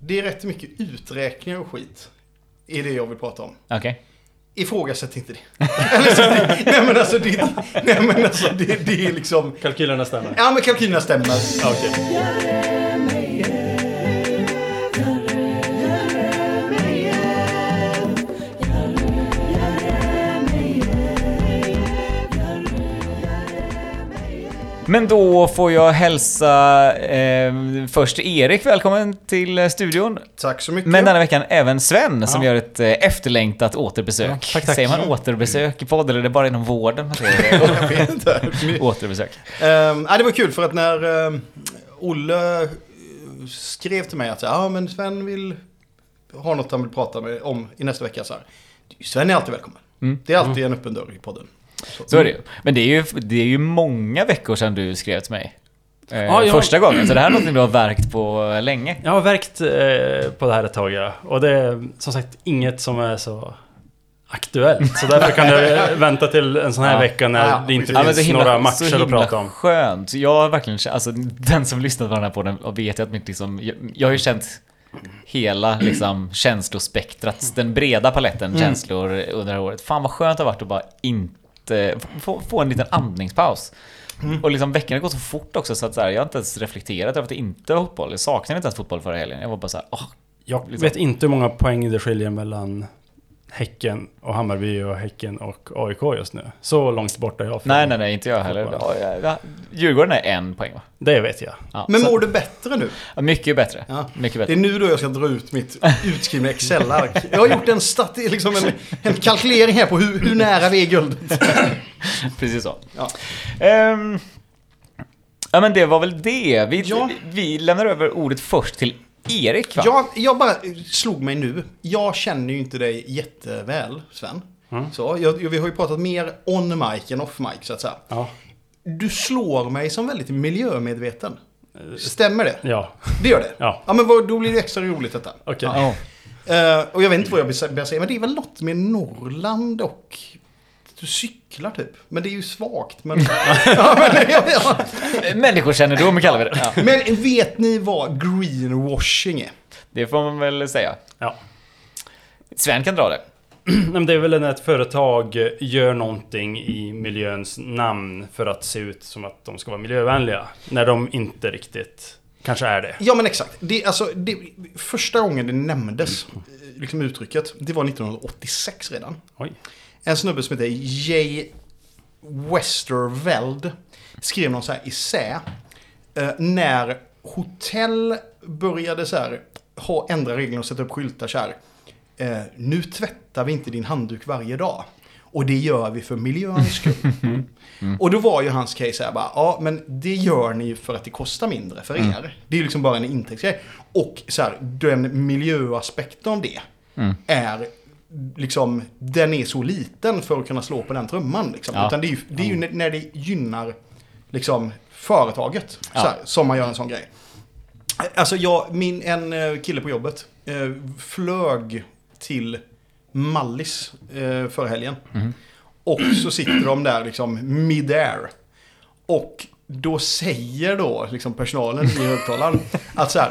Det är rätt mycket uträkningar och skit. Är det jag vill prata om. Okej. Ifrågasätt inte det. Nej men alltså det är liksom... Kalkylerna stämmer. Ja, men kalkylerna stämmer. Ja, okej. Men då får jag hälsa först Erik välkommen till studion. Tack så mycket. Men denna veckan även Sven som gör ett efterlängtat återbesök. Tack. Säger man återbesök i podd eller är det bara inom vården? Jag vet inte. Återbesök. Det var kul för att när Olle skrev till mig att men Sven vill ha något han vill prata med om i nästa vecka så här. Sven är alltid välkommen. Det är alltid en öppen dörr i podden. Så är det ju. Men det är ju många veckor sedan du skrev till mig. Första gången. Så det här är något du har verkt på länge. Jag har verkt på det här ett tag. Ja. Och det är som sagt inget som är så aktuellt. Så därför kan jag vänta till en sån här vecka när det inte finns några matcher att prata om. Skönt. Jag har verkligen, alltså den som lyssnat på den här podden och vet att jag har ju känt hela liksom känslospektrat, den breda paletten känslor under det här året. Fan vad skönt det har varit att bara inte få en liten andningspaus. Och liksom veckan har gått så fort också så att så här, jag har inte ens reflekterat över att det inte var fotboll. Jag saknade inte ens fotboll förra helgen. Jag var bara så här, jag vet inte hur många poäng det skiljer mellan Häcken och Hammarby och Häcken och AIK just nu. Så långt borta jag. Nej, inte jag heller. Djurgården är 1 poäng va? Det vet jag. Ja, men mår du bättre nu? Ja, mycket bättre. Ja. Mycket bättre. Det är nu då jag ska dra ut mitt utskrivna Excel-ark. Jag har gjort en kalkylering här på hur nära vi är guldet. Precis så. Ja. Ja, men det var väl det. Vi lämnar över ordet först till Erik, va? Jag bara slog mig nu. Jag känner ju inte dig jätteväl, Sven. Så, vi har ju pratat mer on mic än off mic, så att säga. Ja. Du slår mig som väldigt miljömedveten. Stämmer det? Ja. Det gör det? Ja. Ja, men då blir det extra roligt detta. Okej. Ja. Och jag vet inte vad jag börjar säga, men det är väl något med Norrland och... Du cyklar typ. Men det är ju svagt. Men... Människokännedom kallar vi det. Ja. Men vet ni vad greenwashing är? Det får man väl säga. Ja. Sven kan dra det. Det är väl när ett företag gör någonting i miljöns namn för att se ut som att de ska vara miljövänliga. När de inte riktigt kanske är det. Ja, men exakt. Första gången det nämndes, liksom uttrycket, det var 1986 redan. Oj. En snubbe som heter J. Westerveld skrev någon så här essä när hotell började så här ändra reglerna och sätta upp skyltar så här. Nu tvättar vi inte din handduk varje dag. Och det gör vi för miljöns skull. Och då var ju hans case här bara, men det gör ni för att det kostar mindre för er. Det är liksom bara en intäktsgrej. Och så här, den miljöaspekten av det är liksom, den är så liten för att kunna slå på den trumman liksom. Ja. Utan det är ju när det gynnar liksom företaget så här, som man gör en sån grej. Alltså en kille på jobbet flög till Mallis förra helgen. Och så sitter de där liksom mid-air. Och då säger då liksom personalen i högtalaren att så här,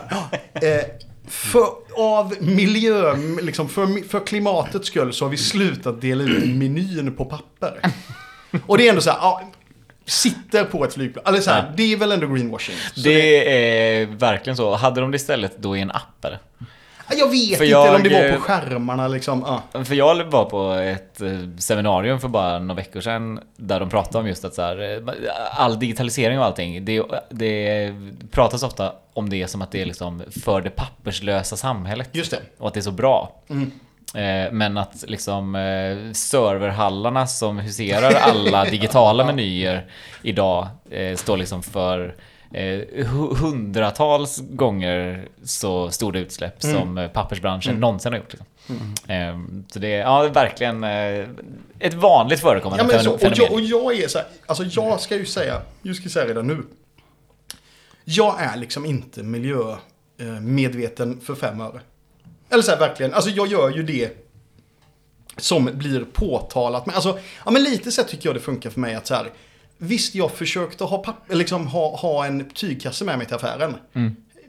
av miljö, liksom för klimatets skull så har vi slutat dela ut menyn på papper. Och det är ändå så här, sitter på ett flygplan. Alltså så här, det är väl ändå greenwashing. Det är verkligen så. Hade de det istället då i en app eller? Jag vet inte om det var på skärmarna liksom. För jag var på ett seminarium för bara några veckor sedan där de pratade om just att så här, all digitalisering och allting, det pratas ofta om det som att det är liksom för det papperslösa samhället. Just det. Och att det är så bra. Men att liksom serverhallarna som huserar alla digitala menyer idag står liksom för hundratals gånger så stora utsläpp som pappersbranschen någonsin har gjort liksom. Så det är verkligen ett vanligt förekommande fenomen. Och jag är så här, alltså jag ska säga redan nu, jag är liksom inte miljömedveten för 5 öre. Eller så här, verkligen, alltså jag gör ju det som blir påtalat. Men alltså, men lite så tycker jag det funkar för mig att så här, visst, jag försökte ha en tygkasse med mig till affären.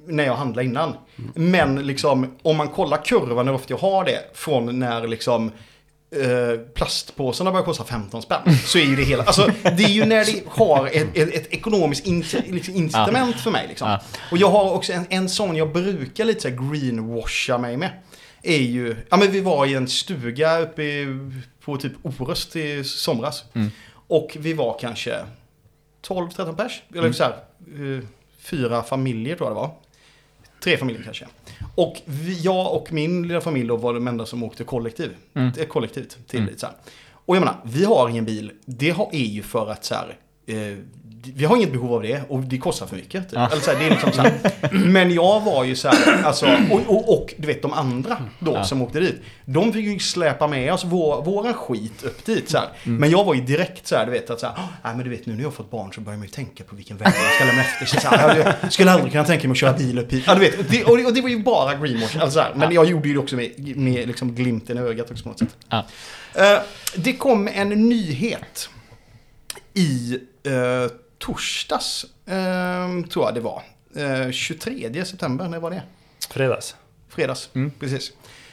när jag handlade innan. Men liksom, om man kollar kurvan hur ofta jag har det från när liksom plastpåsarna börjar kosta 15 spänn, så är ju det hela, alltså det är ju när det har ett ekonomiskt incitament för mig liksom. Och jag har också en sån jag brukar lite så här greenwasha mig med, är ju, men vi var i en stuga uppe på typ Orust i somras, och vi var kanske 12-13 pers, eller så här 4 familjer tror jag det var. 3 familjer kanske. Och jag och min lilla familj då var de enda som åkte kollektivt till så här. Och jag menar, vi har ingen bil. Det är ju för att så här, vi har inget behov av det och det kostar för mycket. Typ. Eller så här, det är liksom så här. Men jag var ju så här, alltså, och du vet de andra då som åkte dit, de fick ju släpa med oss våran skit upp dit så här. Men jag var ju direkt så här, du vet att så här, men du vet nu när jag har fått barn så börjar man ju tänka på vilken väg jag ska lämna efter sig så här, jag skulle aldrig kunna tänka mig att köra bil upp hit. Ja, du vet, och det var ju bara greenwash alltså så här. Men jag gjorde ju det också med liksom glimten i ögat också på något sätt. Det kom en nyhet i torsdags, tror jag det var. 23 september, när var det? Fredags, precis.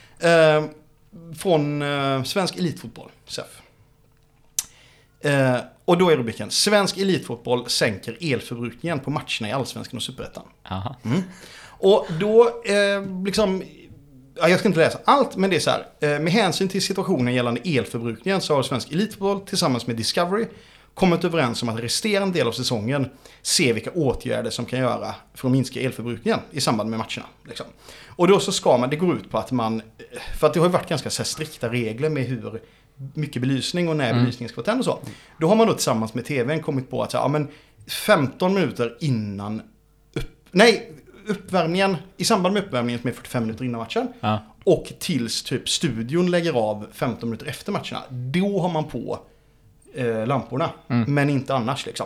Från Svensk Elitfotboll, SEF. Och då är rubriken: Svensk Elitfotboll sänker elförbrukningen på matcherna i Allsvenskan och Superettan. Och då, liksom... jag ska inte läsa allt, men det är så här. Med hänsyn till situationen gällande elförbrukningen så har Svensk Elitfotboll tillsammans med Discovery kommit överens om att resterande del av säsongen se vilka åtgärder som kan göra för att minska elförbrukningen i samband med matcherna. Liksom. Och då så ska man, det går ut på att man, för att det har ju varit ganska så här strikta regler med hur mycket belysning och när belysningen ska vara tänd och så. Då har man då tillsammans med tvn kommit på att så här, men 15 minuter innan uppvärmningen, i samband med uppvärmningen som är 45 minuter innan matchen och tills typ studion lägger av 15 minuter efter matcherna, då har man på lamporna, men inte annars liksom.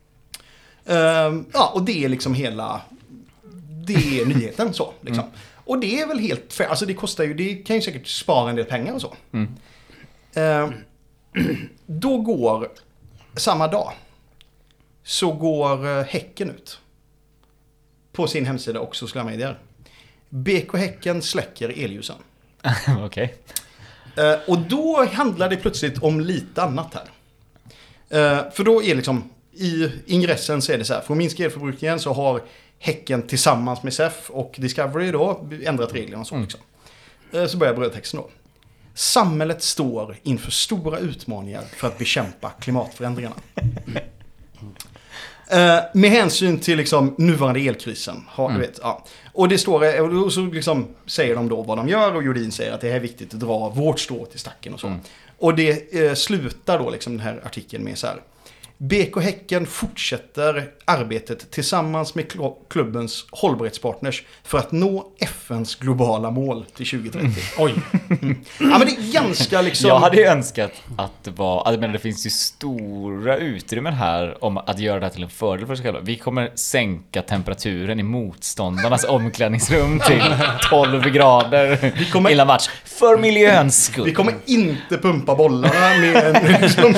Och det är liksom det är nyheten så liksom. Och det är väl helt fair, alltså det kostar ju, det kan ju säkert spara en del pengar och så. Då går samma dag så går Häcken ut på sin hemsida och sociala medier. BK Häcken släcker elljusen. Okej. Och då handlar det plötsligt om lite annat här. För då är liksom, i ingressen så är det så här, för att minska elförbrukningen så har Häcken tillsammans med SEF och Discovery då ändrat reglerna och så liksom. Så börjar brödtexten då. Samhället står inför stora utmaningar för att bekämpa klimatförändringarna. Med hänsyn till liksom nuvarande elkrisen. Du vet, Och det står, och så liksom säger de då vad de gör, och Jordin säger att det är viktigt att dra vårt strå till stacken och så. Och det slutar då liksom den här artikeln med så här: BK Häcken fortsätter arbetet tillsammans med klubbens hållbarhetspartners för att nå FNs globala mål till 2030. Oj. Men det är ganska liksom... Jag hade ju önskat att det var... Men det finns ju stora utrymmen här om att göra det här till en fördel för sig själva. Vi kommer sänka temperaturen i motståndarnas omklädningsrum till 12 grader innan match. För miljöns skull. Vi kommer inte pumpa bollarna med liksom...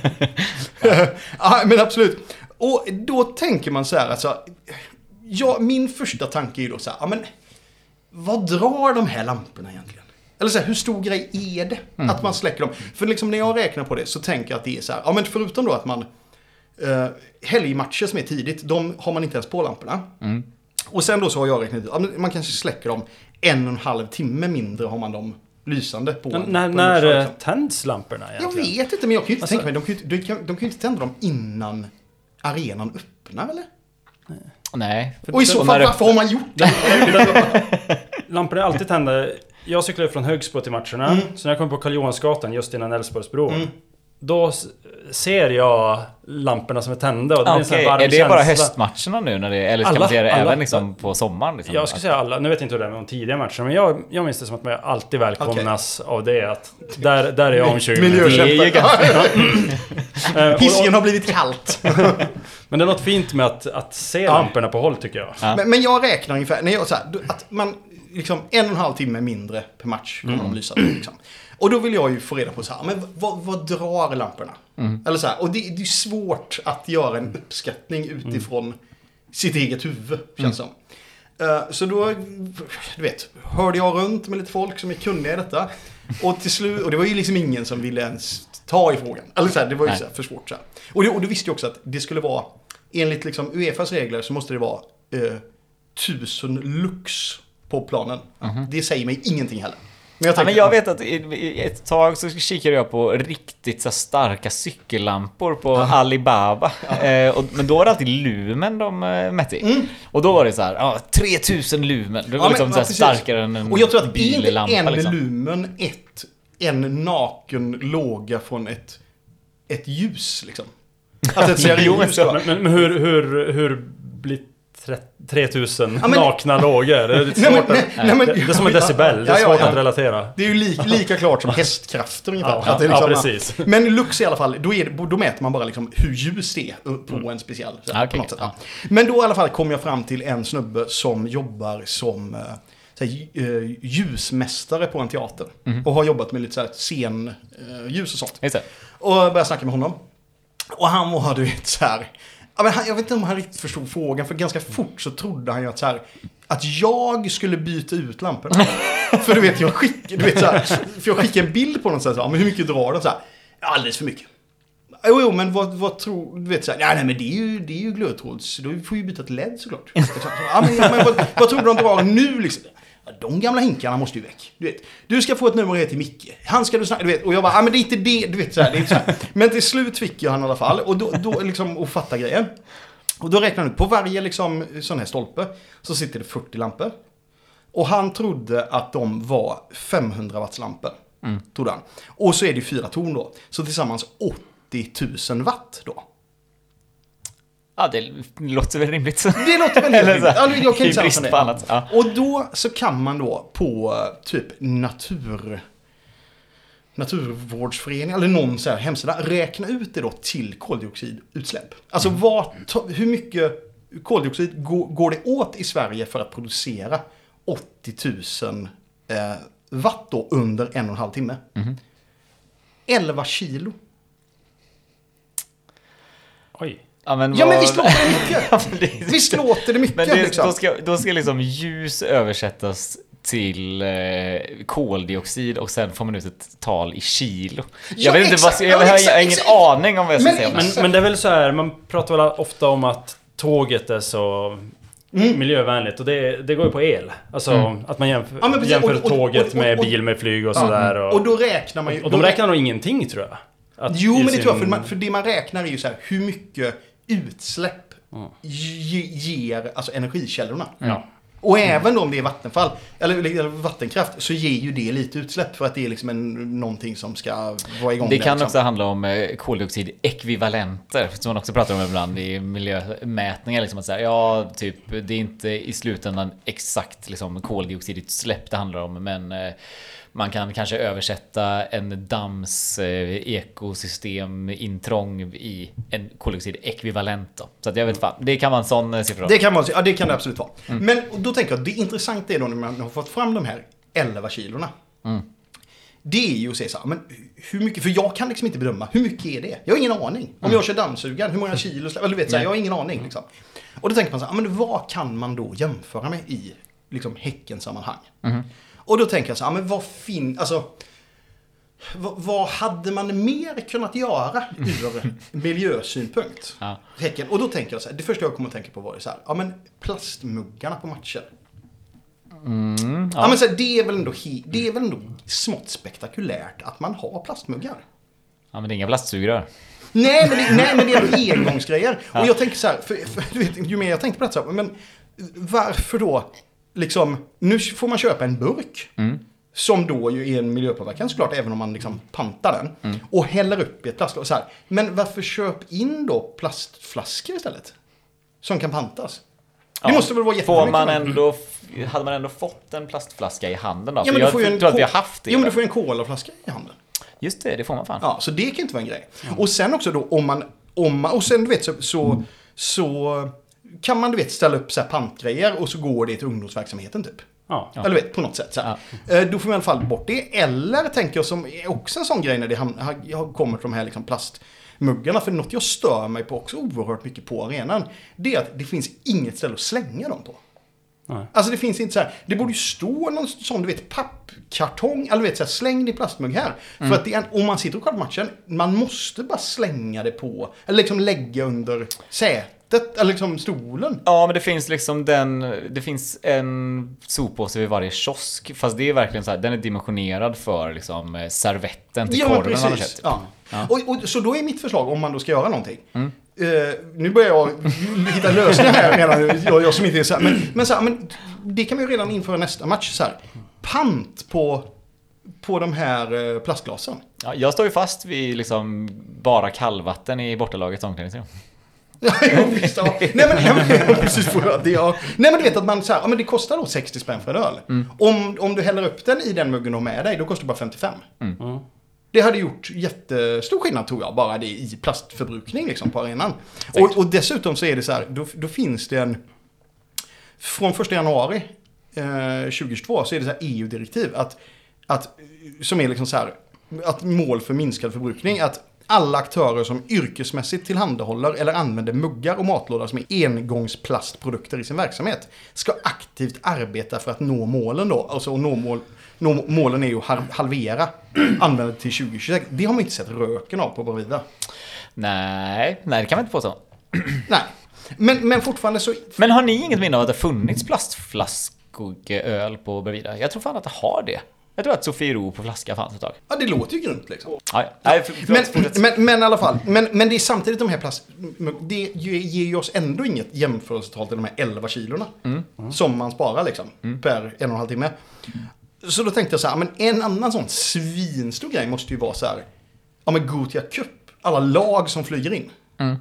men absolut. Och då tänker man så här, alltså, min första tanke är ju då så här, men vad drar de här lamporna egentligen? Eller så här, hur stor grej är det att man släcker dem? För liksom när jag räknar på det så tänker jag att det är så här, men förutom då att man helgmatcher som är tidigt, de har man inte ens på lamporna. Och sen då så har jag räknat ut, man kanske släcker dem 1,5 timme mindre har man dem lysande på. När tänds lamporna egentligen? Jag vet inte, men jag kan ju inte tänka mig, de kan ju inte tända dem innan arenan öppnar, eller? Nej. Och i så fall, varför har man gjort det? Lamporna är alltid tända. Jag cyklar från Högsbo till matcherna, så när jag kommer på Karl Johansgatan just innan Älvsborgsbro, då ser jag lamporna som är tända. Och det blir en varm är det känsla. Bara höstmatcherna nu? När det, eller ska man se det även liksom på sommaren? Liksom? Jag skulle säga alla. Nu vet jag inte hur det är med de tidiga matcherna, men jag minns det som att man alltid välkomnas av det. Att där är jag om 20 minuter. Pisken har blivit kallt. Men det är något fint med att se lamporna på håll, tycker jag. Men jag räknar ungefär, när jag så här, att man liksom 1,5 timme mindre per match kommer de lysa liksom. Och då vill jag ju få reda på så här, men vad drar lamporna? Eller så här, och det är svårt att göra en uppskattning utifrån sitt eget huvud, känns som. Så då, du vet, hörde jag runt med lite folk som är kunniga i detta. Och till slut, och det var ju liksom ingen som ville ens ta i frågan. Eller så här, det var ju så här för svårt så här. Och du visste ju också att det skulle vara, enligt liksom UEFAs regler så måste det vara 1000 lux på planen. Det säger mig ingenting heller. Men jag vet att i ett tag så kikade jag på riktigt så starka cykellampor på Alibaba. Men då var det alltid lumen de mätte i. Och då var det så här, 3000 lumen. Det var liksom så här starkare än en och jag tror att billampa. En liksom. lumen, en naken låga från ett ljus liksom. Alltså ett seriöst ljus. Men hur blir 3000 nakna lågor? Det är lite svårt det är som en decibel. Det är svårt att relatera. Det är ju lika klart som hästkrafter ungefär. Ja, att det är liksom, precis. Men lux i alla fall, då mäter man bara liksom hur ljus det är på en speciell. På något sätt. Ja. Men då i alla fall kom jag fram till en snubbe som jobbar som ljusmästare på en teater. Och har jobbat med lite så här scenljus och sånt. Just det. Och började snacka med honom. Och han var, du vet, så här... Jag vet inte om han riktigt förstod frågan, för ganska fort så trodde han ju att jag skulle byta ut lamporna. För du vet, jag skickade en bild på något sätt, men hur mycket drar den så här? Alldeles för mycket. Jo, men vad tror du, vet så här, nej men det är ju glödtråds, då får ju byta till LED såklart. Men vad tror du de drar nu liksom? De gamla hinkarna måste ju väck. Du vet, du ska få ett nummer till Micke. Han ska du snacka, du vet. Och jag bara, men det är inte det, du vet så här, det är så här. Men till slut fick jag han i alla fall och då liksom och fatta grejer. Och då räknar han ut på varje liksom sån här stolpe så sitter det 40 lampor. Och han trodde att de var 500 watts lampor. Trodde han. Och så är det 4 torn då. Så tillsammans 80 000 watt då. Ja, det låter väl rimligt. Det låter väl rimligt. Alltså, jag kan inte säga på annat. Ja. Och då så kan man då på typ naturvårdsförening eller någon så här hemsida räkna ut det då till koldioxidutsläpp. Alltså hur mycket koldioxid går det åt i Sverige för att producera 80 000 watt då under 1,5 timme? 11 kilo. Oj. Men visst låter det mycket. Visst låter det mycket. Men liksom. då ska liksom ljus översättas till koldioxid och sen får man ut ett tal i kilo. Jag vet inte jag har ingen aning om vad jag ska säga. Men det är väl så här, man pratar väl ofta om att tåget är så miljövänligt och det går ju på el. Alltså att man jämför tåget med bil med flyg och sådär. Och då räknar man ju... Och de räknar nog ingenting, tror jag. Men det tror jag, för det man räknar är ju så här, hur mycket utsläpp ger alltså energikällorna. Och även om det är vattenfall eller vattenkraft så ger ju det lite utsläpp för att det är liksom någonting som ska vara igång. Det kan liksom också handla om koldioxidekvivalenter som man också pratar om ibland i miljömätningar. Liksom att säga, typ, det är inte i slutändan exakt liksom, koldioxidutsläpp det handlar om, men man kan kanske översätta en damms ekosystemintrång i en koldioxidekvivalent då. Så att jag vet fan, det kan vara en sån siffra. Det kan det absolut vara. Men då tänker jag, det intressanta är då när man har fått fram de här 11 kilorna. Det är ju att säga så här, men hur mycket, för jag kan liksom inte bedöma, hur mycket är det? Jag har ingen aning. Om jag kör dammsugaren, hur många kilo, eller du vet så här, jag har ingen aning liksom. Och då tänker man så här, men vad kan man då jämföra med i liksom häckensammanhang? Och då tänker jag så här, men vad hade man mer kunnat göra ur miljösynpunkt? Häcken. Och då tänker jag så här, det första jag kommer att tänka på var det så här, men plastmuggarna på matcher. Men så här, det är väl ändå smått spektakulärt att man har plastmuggar. Ja, men det är inga plastsugrör. Nej, men det är ändå engångsgrejer. Och jag tänker så här, för du vet, ju mer jag tänkte på det så här, men varför då liksom, nu får man köpa en burk som då ju är en miljöpåverkan såklart, även om man liksom pantar den och häller upp i ett plastglas så här. Men varför köp in då plastflaskor istället som kan pantas? Det måste väl vara jättemycket. Hade man ändå fått en plastflaska i handen då? Ja, men jag tror att vi har haft det. Jo, men du får ju en colaflaska i handen. Just det får man fan. Ja, så det kan inte vara en grej. Och sen också då om man och sen du vet så kan man du vet ställa upp så här pantgrejer och så går det till ungdomsverksamheten typ. Ja. Eller vet på något sätt så här. Då får man i alla fall bort det. Eller tänker jag som är också en sån grej när det kommer från de här liksom plastmuggarna, för något jag stör mig på också oerhört mycket på arenan, det är att det finns inget ställe att slänga dem på. Nej. Alltså det finns inte så här, det borde ju stå någon sån, du vet, pappkartong, eller du vet så här, släng det i plastmugg här. För att det är, om man sitter och kollar på matchen, man måste bara slänga det på, eller liksom lägga under sätet, eller liksom stolen. Ja, men det finns liksom det finns en soppåse vid varje kiosk, fast det är verkligen så här, den är dimensionerad för liksom servetten till korven man har köpt. Ja. Och så då är mitt förslag, om man då ska göra någonting. Nu börjar jag hitta lösningar här redan, jag som inte är så här, men så här, men det kan vi ju redan införa nästa match så här. Pant på de här plastglasen. Ja, jag står ju fast vid liksom bara kallvatten i bortalagets omklädningsrum. Ja, visst, ja. Nej men precis för det, ja. Nej men du vet att man så här, ja, men det kostar då 60 spänn för en öl. Om du häller upp den i den muggen och med dig, då kostar det bara 55. Det hade gjort jättestor skillnad, tror jag, bara det i plastförbrukning liksom, på arenan. Och dessutom så är det så här, då finns det en... Från 1 januari 2022 så är det så här EU-direktiv att som är liksom så här, att mål för minskad förbrukning, att alla aktörer som yrkesmässigt tillhandahåller eller använder muggar och matlådor som är engångsplastprodukter i sin verksamhet ska aktivt arbeta för att nå målen då. Alltså målen är ju att halvera användandet till 2026. Det har man inte sett röken av på Bravida. Nej, det kan man inte påstå. Nej, men fortfarande så... Men har ni inget minne av att det funnits plastflasköl på Bravida? Jag tror fan att det har det. Jag tror att Sofiero på flaska fanns ett tag. Ja, det låter ju grymt liksom. Men i alla fall. Men det är samtidigt de här det ger ju oss ändå inget jämförelsetal till de här 11 kilorna. Som man sparar liksom. Per 1,5 timme. Så då tänkte jag så här, men en annan sån svinstor grej måste ju vara så här. Ja, men Gothia Cup. Alla lag som flyger in.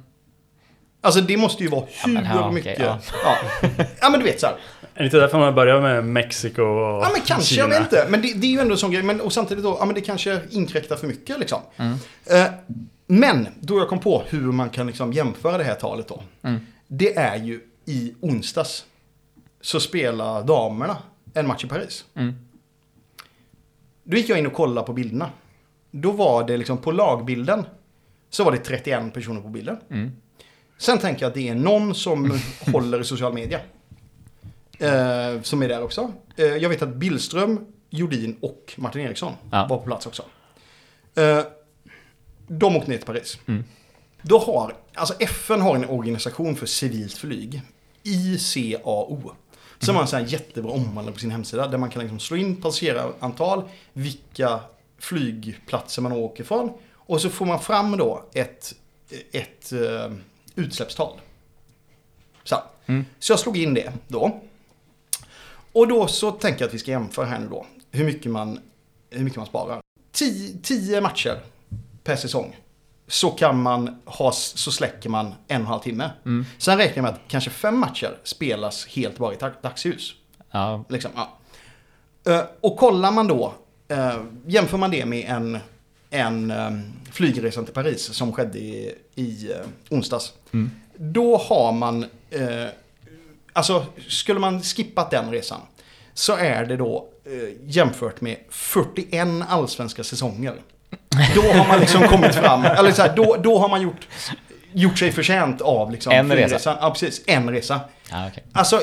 Alltså det måste ju vara hur mycket... Okay, ja, men du vet så här. Är det inte därför man börjar med Mexiko och ja, men kanske, Kina? jag vet inte. Men det är ju ändå en sån grej. Men, och samtidigt då, ja, men det kanske inkräktar för mycket liksom. Men då jag kom på hur man kan liksom jämföra det här talet då. Det är ju i onsdags så spelar damerna en match i Paris. Då gick jag in och kollade på bilderna. Då var det liksom på lagbilden så var det 31 personer på bilden. Sen tänker jag att det är någon som håller i social media. Som är där också. Jag vet att Billström, Jordin och Martin Eriksson var på plats också. De åkte ner till Paris. Då har, alltså FN har en organisation för civilt flyg. ICAO. Som har en sån här jättebra omvandling på sin hemsida. Där man kan liksom slå in passagerarantal, vilka flygplatser man åker från. Och så får man fram då ett utsläppstal. Så jag slog in det då. Och då så tänker jag att vi ska jämföra här nu då. Hur mycket man sparar. 10 matcher per säsong. Så kan man så släcker man 1,5 timme. Sen räknar jag med att kanske 5 matcher spelas helt bara i dagsljus. Ja. Liksom, ja. Och kollar man då, jämför man det med en flygresan till Paris som skedde i onsdags. Då har man, alltså skulle man skippat den resan så är det då jämfört med 41 allsvenska säsonger. Då har man liksom kommit fram, eller så här, då har man gjort sig förtjänt av liksom en resa. Ja, precis, en resa. Ja, okay. Alltså,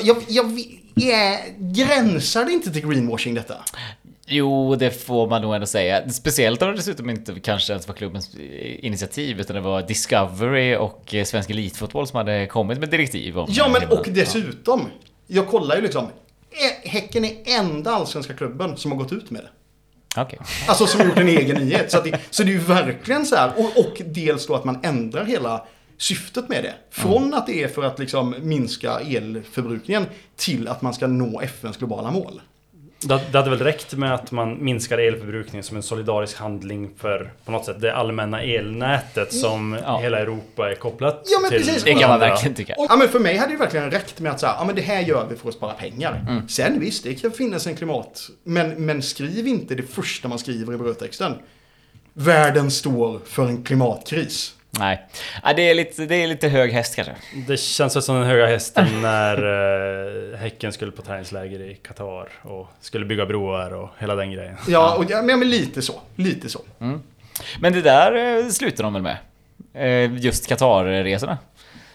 gränsar det inte till greenwashing detta? Jo, det får man nog ändå säga. Speciellt om det dessutom inte kanske ens var klubbens initiativ, utan det var Discovery och Svensk Elitfotboll som hade kommit med direktiv om. Ja, men och dessutom, jag kollar ju liksom, Häcken är enda allsvenska klubben som har gått ut med det. Okay. Alltså som gjort en egen nyhet. Så det är ju verkligen så här. Och dels då att man ändrar hela syftet med det. Från att det är för att liksom minska elförbrukningen till att man ska nå FNs globala mål. Det hade väl räckt med att man minskar elförbrukningen som en solidarisk handling för på något sätt det allmänna elnätet som hela Europa är kopplat till. Ja, men precis. Det kan man verkligen tycka. Ja, men för mig hade det verkligen räckt med att säga, ja men det här gör vi för att spara pengar. Sen visst, det kan finnas en klimat. Men skriv inte det första man skriver i brödtexten. Världen står för en klimatkris. Nej, det är lite hög häst kanske. Det känns som den höga hästen när Häcken skulle på träningsläger i Qatar och skulle bygga broar och hela den grejen. Ja, men lite så. Men det där slutar de väl med? Just Qatar-resorna.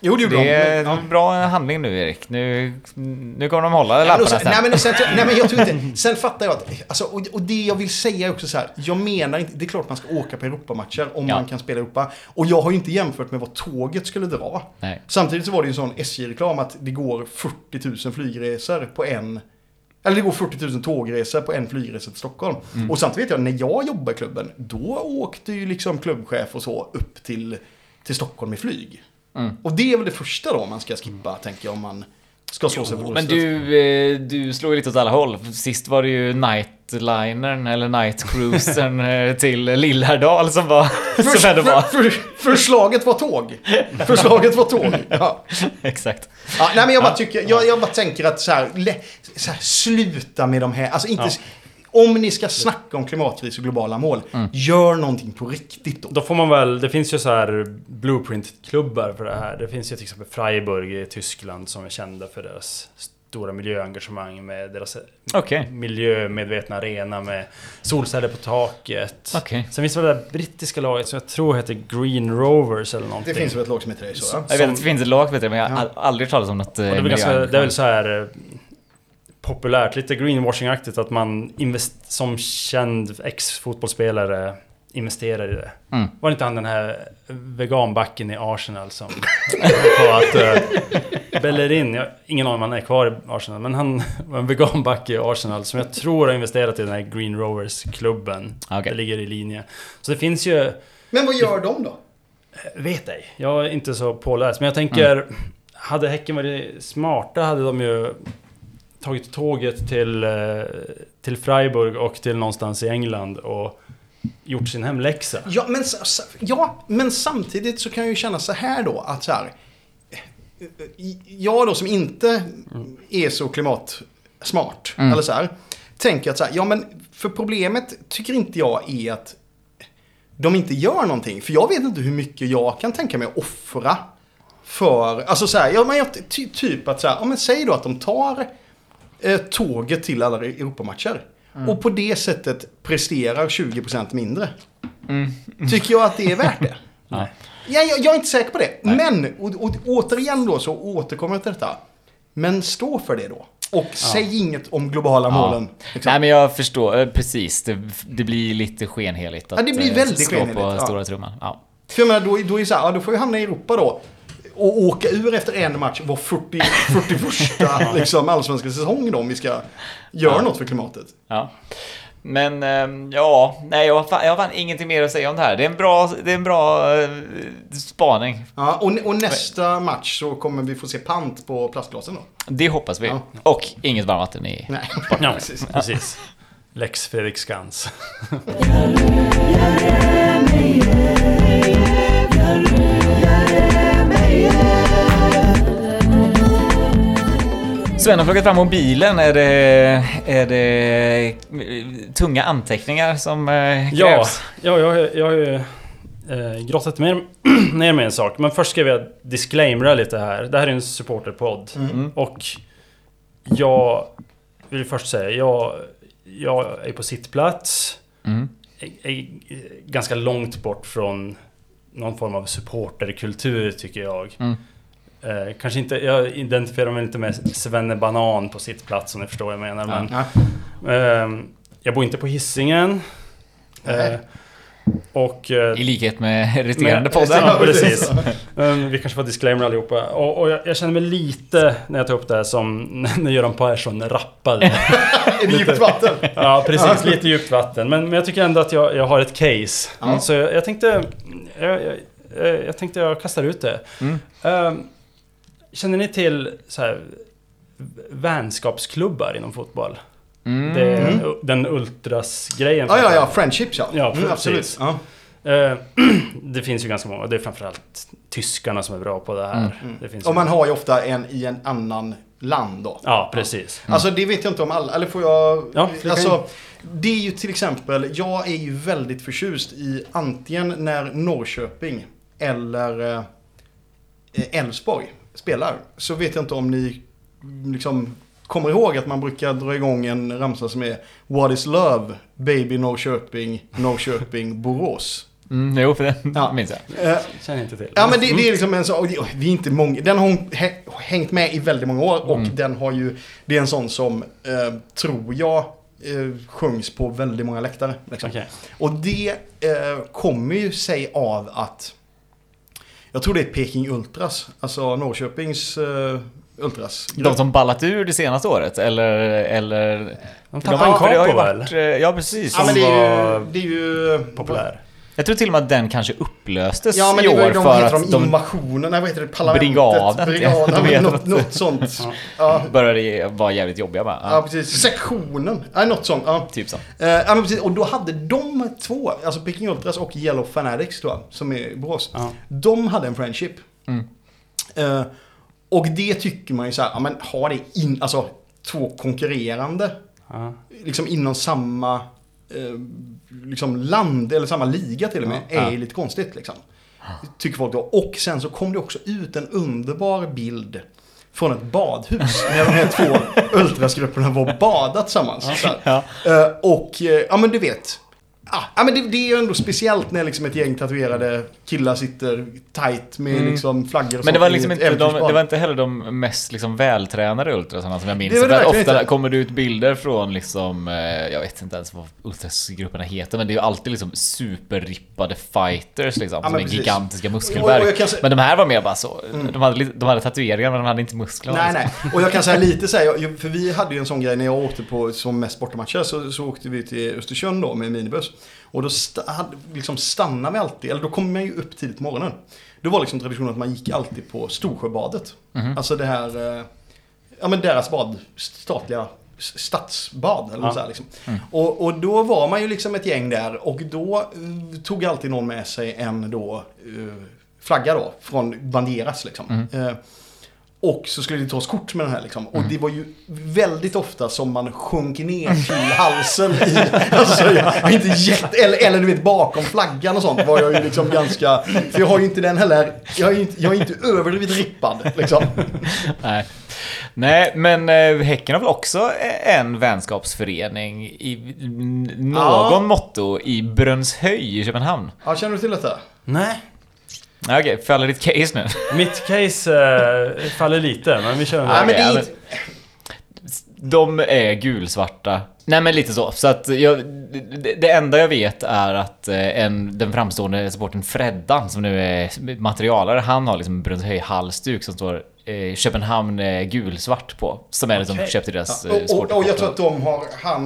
Jo, det gjorde Det är de. en bra handling nu, Erik. Nu kommer de hålla lamporna sen. Nej, men jag tror inte. Sen fattar jag att, alltså, och det jag vill säga är också så här, jag menar inte, det är klart man ska åka på Europamatcher om man kan spela Europa. Och jag har ju inte jämfört med vad tåget skulle dra. Nej. Samtidigt så var det ju en sån SJ-reklam att det går 40 000 flygresor på eller det går 40 000 tågresor på en flygresa till Stockholm. Och samtidigt vet jag, när jag jobbade i klubben, då åkte ju liksom klubbchef och så upp till Stockholm med flyg. Och det är väl det första då man ska skippa, tänker jag, om man ska slå sig på Men bröstet. du slår ju lite åt alla håll. Sist var det ju Nightlinern eller Nightcruisern till Lillhärdal som var... som ändå var. Förslaget var tåg. Ja. Exakt. Ja, nej, men jag bara tycker, jag bara tänker att så här, sluta med de här, alltså inte... Om ni ska snacka om klimatkris och globala mål, gör någonting på riktigt då. Då får man väl, det finns ju så här blueprint-klubbar för det här. Det finns ju till exempel Freiburg i Tyskland som är kända för deras stora miljöengagemang med deras miljömedvetna arena med solceller på taket. Okay. Sen finns det väl det brittiska laget som jag tror heter Green Rovers eller någonting. Det finns väl ett lag som heter det så. Jag vet att det finns ett lag som heter det, men jag har aldrig talat om något det är väl så här populärt, lite greenwashing-aktigt att man som känd ex-fotbollsspelare investerar i det. Var det inte han den här veganbacken i Arsenal som på att Bellerin, ingen aning om han är kvar i Arsenal, men han var en veganback i Arsenal som jag tror har investerat i den här Green Rovers-klubben. Okay. Det ligger i linje. Så det finns ju... Men vad gör de då? Vet ej. Jag är inte så påläst, men jag tänker hade Häcken varit smarta hade de ju tagit tåget till Freiburg och till någonstans i England och gjort sin hemläxa. Ja, men samtidigt så kan jag ju känna så här då, att så här, jag då som inte är så klimatsmart, eller så här, tänker att så här, ja men för problemet tycker inte jag är att de inte gör någonting. För jag vet inte hur mycket jag kan tänka mig att offra för, alltså så här, ja men typ att så här, ja men säg då att de tar tåget till alla Europamatcher. Och på det sättet presterar 20% mindre. Tycker jag att det är värt det? Nej. Jag är inte säker på det. Nej. Men, och återigen då så återkommer jag till detta. Men stå för det då. Och säg inget om globala målen. Liksom. Nej, men jag förstår, precis. Det blir lite skenheligt att det blir väldigt slå skenheligt, på stora trumman. Ja. För jag menar, då är så här, då får vi hamna i Europa då. Och åka ur efter en match var 41 liksom, allsvenska säsong då, om vi ska göra något för klimatet. Ja. Men jag har fan ingenting mer att säga om det här. Det är en bra spaning. Ja, och nästa match så kommer vi få se pant på plastglasen då. Det hoppas vi. Ja. Och inget varmvatten i. Nej, ja, precis. Lex Fredrik Skans. Sven har plockat fram mobilen. Är det tunga anteckningar som krävs? Ja, jag har ju grottat ner med en sak. Men först ska vi disclaimera lite här. Det här är en supporterpodd. Och jag vill först säga, jag är på sittplats. Är ganska långt bort från någon form av supporterkultur, tycker jag. Kanske inte, jag identifierar mig inte med Svenne Banan på sitt plats, om ni förstår vad jag menar. Men jag bor inte på Hisingen. Och, i likhet med irriterande podden. Ja, precis. Vi kanske får disclaimer allihopa. Och jag känner mig lite, när jag tar upp det här, som när Göran Persson rappade. Är det djupt vatten? Ja, precis. Lite djupt vatten. Men jag tycker ändå att jag har ett case. Så jag tänkte jag kastar ut det. Känner ni till så här vänskapsklubbar inom fotboll? Den ultras-grejen. Ja, friendships, ja. Ja, absolut. Ja. Det finns ju ganska många. Det är framförallt tyskarna som är bra på det här. Det finns och man har ju ofta i en annan land då. Ja, precis. Alltså det vet jag inte om alla, eller får jag... Ja, alltså, det är ju till exempel, jag är ju väldigt förtjust i antingen när Norrköping eller Elfsborg spelar. Så vet jag inte om ni liksom kommer ihåg att man brukar dra igång en ramsa som är What is love? Baby Norrköping, Norrköping, Borås. Jo, för den minns jag. Känner inte till. Ja, men det är liksom en sån, vi är inte många, den har hängt med i väldigt många år och den har ju, det är en sån som tror jag sjungs på väldigt många läktare. Liksom. Okay. Och det kommer ju sig av att jag tror det är Peking Ultras, alltså Norrköpings Ultras. De som ballat ur det senaste året, eller de tappade en Capo väl? Ja, precis. Ja, men det är ju populär. Jag tror till och med att den kanske upplöstes ja, men i år de för heter att invasionen, nej vad heter det? Parlamentet? Brigaden. Något sånt. Ja. Började vara jävligt jobbiga bara. Ja, precis. Sektionen. Nej, något sånt. Ja. Typ så. Ja, men precis. Och då hade de två, alltså Peking Ultras och Yellow Fanatics då, som är i Borås. Ja. De hade en friendship. Och det tycker man ju så här, ja men har det alltså två konkurrerande liksom inom samma liksom land eller samma liga till och med är ju lite konstigt liksom. Tycker folk då. Och sen så kom det också ut en underbar bild från ett badhus när de här två ultrasgrupperna var badat tillsammans. Och ja men du vet. Ja men det är ju ändå speciellt när liksom ett gäng tatuerade killar sitter tight med liksom flaggor och men det var sånt liksom i ett inte äventyrsbad. det var inte heller de mest liksom vältränade ultrasarna som jag minns. Det var det För att verkligen ofta inte. kommer det ut bilder från liksom jag vet inte ens vad ultrasgrupperna heter, men det är ju alltid liksom superrippade fighters liksom, som är precis. gigantiska muskelberg. Men de här var mer bara så de hade tatueringar men de hade inte muskler. Nej. Och jag kan säga lite så här, för vi hade ju en sån grej när jag åkte på som mest bortamatcher så åkte vi till Östersund då med minibuss. Och då liksom stannade vi alltid, eller då kom man ju upp tidigt på morgonen. Då var liksom traditionen att man gick alltid på Storsjöbadet. Alltså det här, ja men deras bad, statliga stadsbad eller så här liksom. Och då var man ju liksom ett gäng där och då tog alltid någon med sig en då flagga då från Banderas liksom. Och så skulle det tas kort med den här liksom. Och det var ju väldigt ofta som man sjönk ner till halsen i, alltså jag inte eller du vet bakom flaggan och sånt var jag ju liksom ganska, för jag har ju inte den heller, jag är inte överdrivet rippad liksom. Nej, men Häcken har väl också en vänskapsförening i någon motto i Brunshöj i Köpenhamn. Ja, känner du till detta? Nej. Okej, faller ditt case nu? Mitt case faller lite, men vi kör en Nej, men det är de är gulsvarta. Nej, men lite så. Så att det enda jag vet är att den framstående supporten Freddan, som nu är materialare, han har liksom Brunshöj halsduk som står Köpenhamn gulsvart på. Som är liksom köpt i deras sport. Och jag tror att de har, han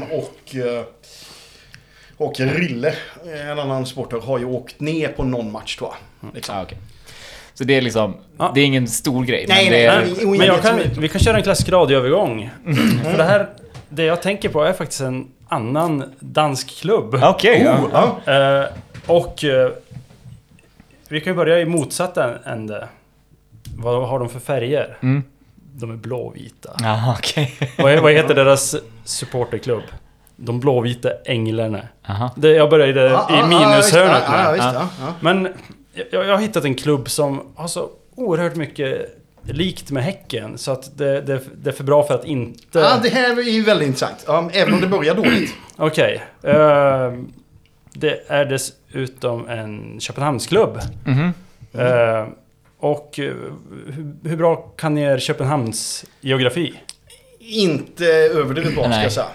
och Rille, en annan sportare, har ju åkt ner på någon match då. Liksom. Okay. Så det är liksom, det är ingen stor grej. Men vi kan köra en klassisk radioövergång. För det jag tänker på är faktiskt en annan dansk klubb. Okej. Och vi kan ju börja i motsatta ände. Vad har de för färger? De är blåvita. Okej. Vad heter deras supporterklubb? De blåvita änglarna. Aha. Jag började i minushörnet med. Ja. Men jag har hittat en klubb som har så oerhört mycket likt med Häcken. Så att det är för bra för att inte... Ja, det här är ju väldigt intressant. Även om det börjar dåligt. Okej. Det är dessutom en Köpenhamnsklubb. Och hur bra kan er Köpenhamns geografi? Inte överdrivet bra, ska jag säga.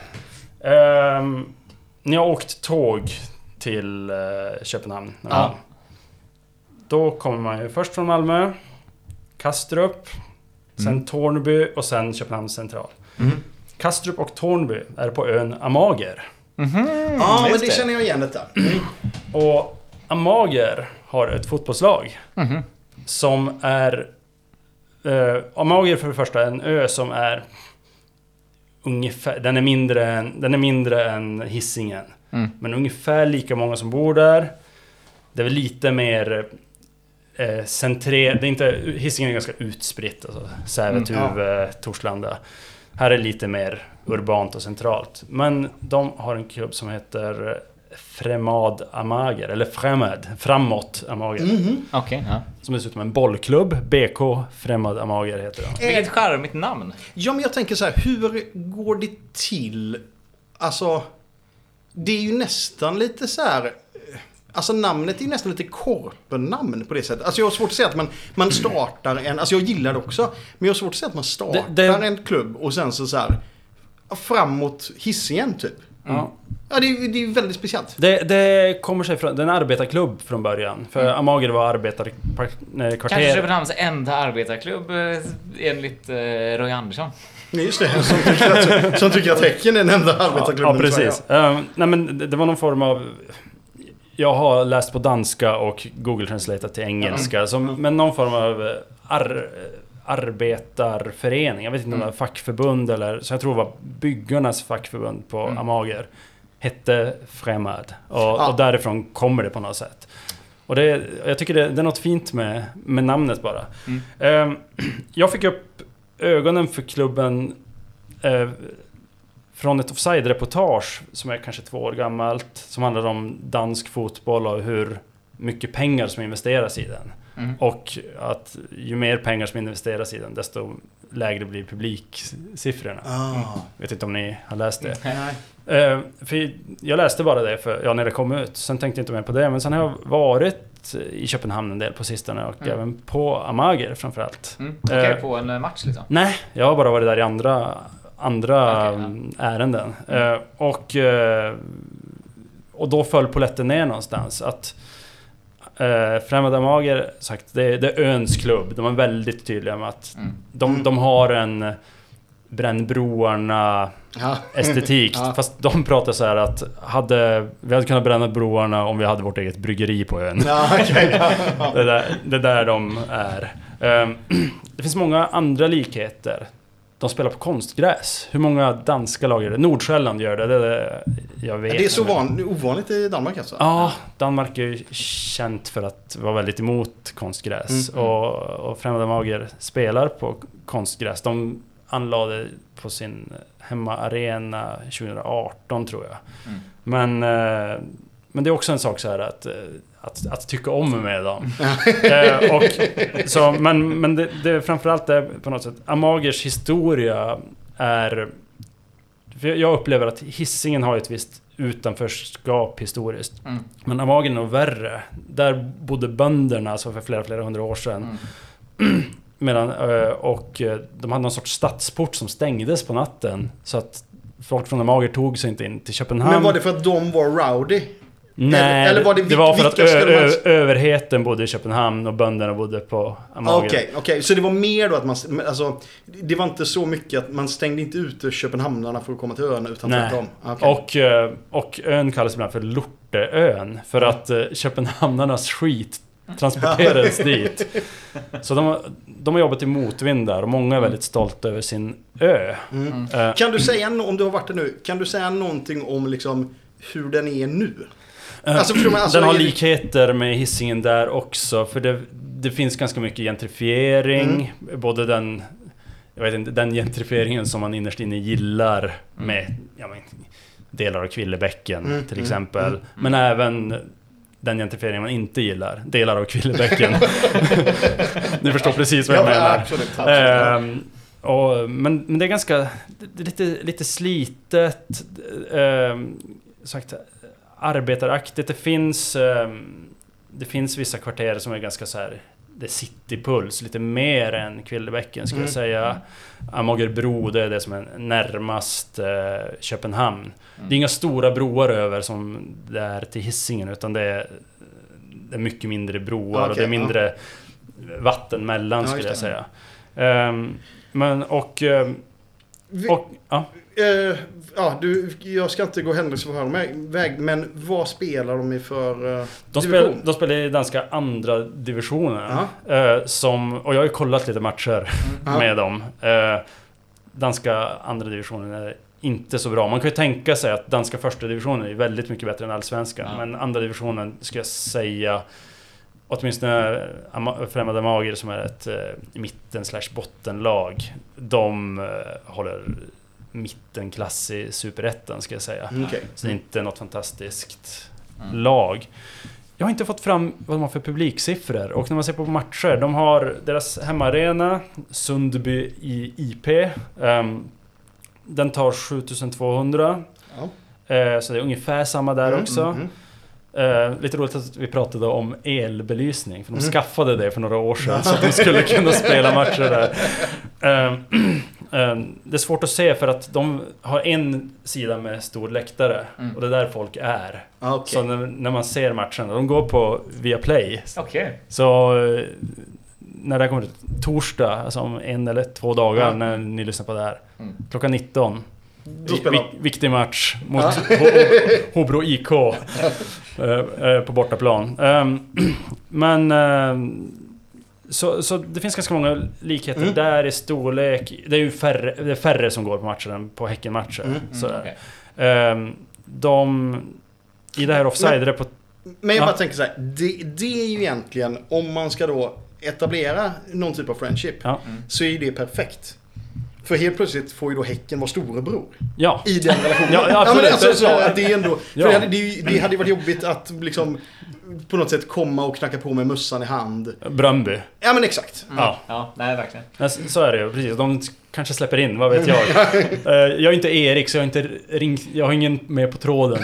Ni har åkt tåg till Köpenhamn. Då kommer man ju först från Malmö, Kastrup, sen Tornby och sen Köpenhamns central. Kastrup och Tornby är på ön Amager. Ja, men det känner jag igen detta. Och Amager har ett fotbollslag som är... Amager för det första är en ö som är ungefär... Den är mindre än Hisingen. Men ungefär lika många som bor där. Det är väl lite mer centrerat. Det är inte... Hisingen är ganska utspritt. Alltså, Sävetuve, Torslanda. Här är lite mer urbant och centralt. Men de har en klubb som heter Fremad Amager. Eller Framåt Amager. Okej, ja. Som är dessutom en bollklubb. BK Fremad Amager heter de. Vilket charmigt namn. Ja, men jag tänker så här, hur går det till? Alltså, det är ju nästan lite så här... Alltså namnet är nästan lite korpennamn på det sättet. Alltså jag har svårt att säga att man startar en... Alltså jag gillar det också. Men jag har svårt att säga att man startar en klubb och sen så här framåt Hisingen typ. Ja. Ja, det är väldigt speciellt. Det kommer sig från... Det är en arbetarklubb från början. För Amager var arbetarkvarter. Kanske Köpenhamns enda arbetarklubb enligt Roy Andersson. Just det, som tycker att Häcken är den enda arbetarklubben. Ja, precis. Nej, men det var någon form av... Jag har läst på danska och Google translateat till engelska. Men någon form av arbetarförening. Jag vet inte om det var fackförbund eller... Så jag tror det var byggarnas fackförbund på Amager. Hette Främad. Och därifrån kommer det på något sätt. Och jag tycker det är något fint med namnet bara. Jag fick upp ögonen för klubben från ett offside-reportage som är kanske 2 år gammalt, som handlar om dansk fotboll och hur mycket pengar som investeras i den. Och att ju mer pengar som investeras i den, desto lägre blir publiksiffrorna. Vet inte om ni har läst det. För jag läste bara det när det kom ut. Sen tänkte jag inte mer på det. Men sen har jag varit i Köpenhamn en del på sistone och även på Amager framförallt. Okej, på en match liksom? Nej, jag har bara varit där i andra ärenden. Och då föll polletten ner någonstans att Främad Amager sagt, det är öns klubb. De är väldigt tydliga med att de har en brännbroarna estetik. Fast de pratar så här att vi hade kunnat bränna broarna om vi hade vårt eget bryggeri på ön. Det där de är. Det finns många andra likheter. De spelar på konstgräs. Hur många danska lag gör det? Nordsjälland gör det. Jag vet. Det är så ovanligt i Danmark alltså? Ja, Danmark är ju känt för att vara väldigt emot konstgräs. Och Främad Amager spelar på konstgräs. De anlade på sin hemmaarena 2018 tror jag. Men det är också en sak så här att tycka om med dem. Men det framförallt är på något sätt Amagers historia är... Jag upplever att Hisingen har ett visst utanförskap historiskt. Men Amager är nog värre. Där bodde bönderna alltså för flera hundra år sedan. Och de hade någon sorts stadsport som stängdes på natten. Så att folk från Amager tog sig inte in till Köpenhamn. Men var det för att de var rowdy? Nej, eller var det var för att överheten bodde i Köpenhamn och bönderna bodde på Amager. Okej. Så det var mer då att man... Alltså, det var inte så mycket att man stängde inte ute köpenhamnarna för att komma till ön utan tvärtom. Och ön kallas ibland för Lorteön. För att köpenhamnarnas skit transporterades dit. Så de har jobbat i motvind där och många är väldigt stolta över sin ö. Kan du säga, om du har varit där nu, kan du säga någonting om liksom hur den är nu? Den har likheter med Hisingen där också. För det finns ganska mycket gentrifiering. Både den gentrifieringen som man innerst inne gillar med delar av Kvillebäcken till exempel. Men även den gentrifieringen man inte gillar. Delar av Kvillebäcken. Ni förstår precis vad jag menar. Absolut. Men det är ganska lite slitet sagt arbetaraktigt. Det finns vissa kvarter som är ganska så här, det är citypuls lite mer än Kvillebäcken skulle jag säga. Amagerbro, det är det som är närmast Köpenhamn. Det är inga stora broar över som det är till Hisingen, utan det är mycket mindre broar och det är mindre vatten mellan skulle jag säga. Jag ska inte gå händelser för väg, men vad spelar de i för division? De spelar i danska andra divisionen. Och jag har ju kollat lite matcher med dem. Danska andra divisionen är inte så bra. Man kan ju tänka sig att danska första divisionen är väldigt mycket bättre än allsvenskan. Men andra divisionen ska jag säga, åtminstone Främad Amager som är ett mitten/bottenlag, de håller mittenklass i Superettan ska jag säga. Så det är inte något fantastiskt lag. Jag har inte fått fram vad de har för publiksiffror. Och när man ser på matcher, de har deras hemmaarena Sundby i IP. Den tar 7200. Så det är ungefär samma där också. Lite roligt att vi pratade om elbelysning. För de skaffade det för några år sedan så att de skulle kunna spela matcher där. Det är svårt att se för att de har en sida med stor läktare. Och det är där folk är. Okay. Så när man ser matchen, de går på Viaplay. Okay. Så när det kommer torsdag, alltså om 1 eller 2 dagar när ni lyssnar på det här. Klockan 19. Viktig match mot Hobro IK på bortaplan. Men så det finns ganska många likheter där i storlek. Det är ju färre som går på matchen än på Häckenmatcher. I det här offside men jag bara tänker så här, det är ju egentligen, om man ska då etablera någon typ av friendship, så är det perfekt. För helt plötsligt får ju då Häcken vara storebror. Ja. I den relationen. Ja, men alltså, så att det är ändå... För det hade varit jobbigt att liksom på något sätt komma och knacka på med mössan i hand. Bröndby. Ja, men exakt. Ja, nej, verkligen. Så är det ju, precis. De kanske släpper in, vad vet jag. Jag är inte Erik, så jag har ingen med på tråden.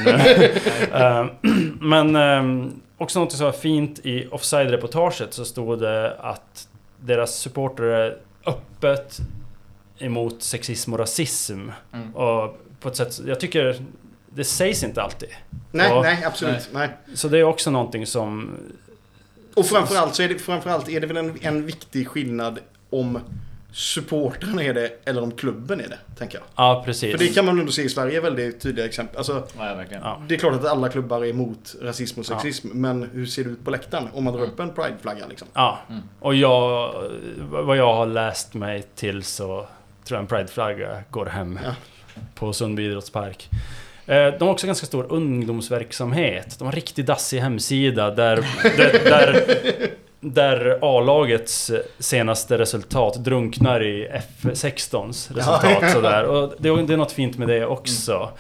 Men också något som var fint i offside-reportaget, så stod det att deras supportrar är öppet emot sexism och rasism. Och på ett sätt, jag tycker det sägs inte alltid. Nej, absolut. Nej. Så det är också någonting som... Och framförallt är det väl en viktig skillnad om supportrarna är det eller om klubben är det, tänker jag. Ja, precis. För det kan man ändå se i Sverige väldigt tydliga exempel. Alltså, verkligen. Det är klart att alla klubbar är emot rasism och sexism, men hur ser det ut på läktaren om man drar upp en Pride-flagga liksom? Ja, och vad jag har läst mig till så tror jag en Pride-flagga går hem på Sundby idrottspark. De har också ganska stor ungdomsverksamhet. De har en riktigt dassig hemsida där A-lagets senaste resultat drunknar i F16s resultat. Sådär. Och det är något fint med det också.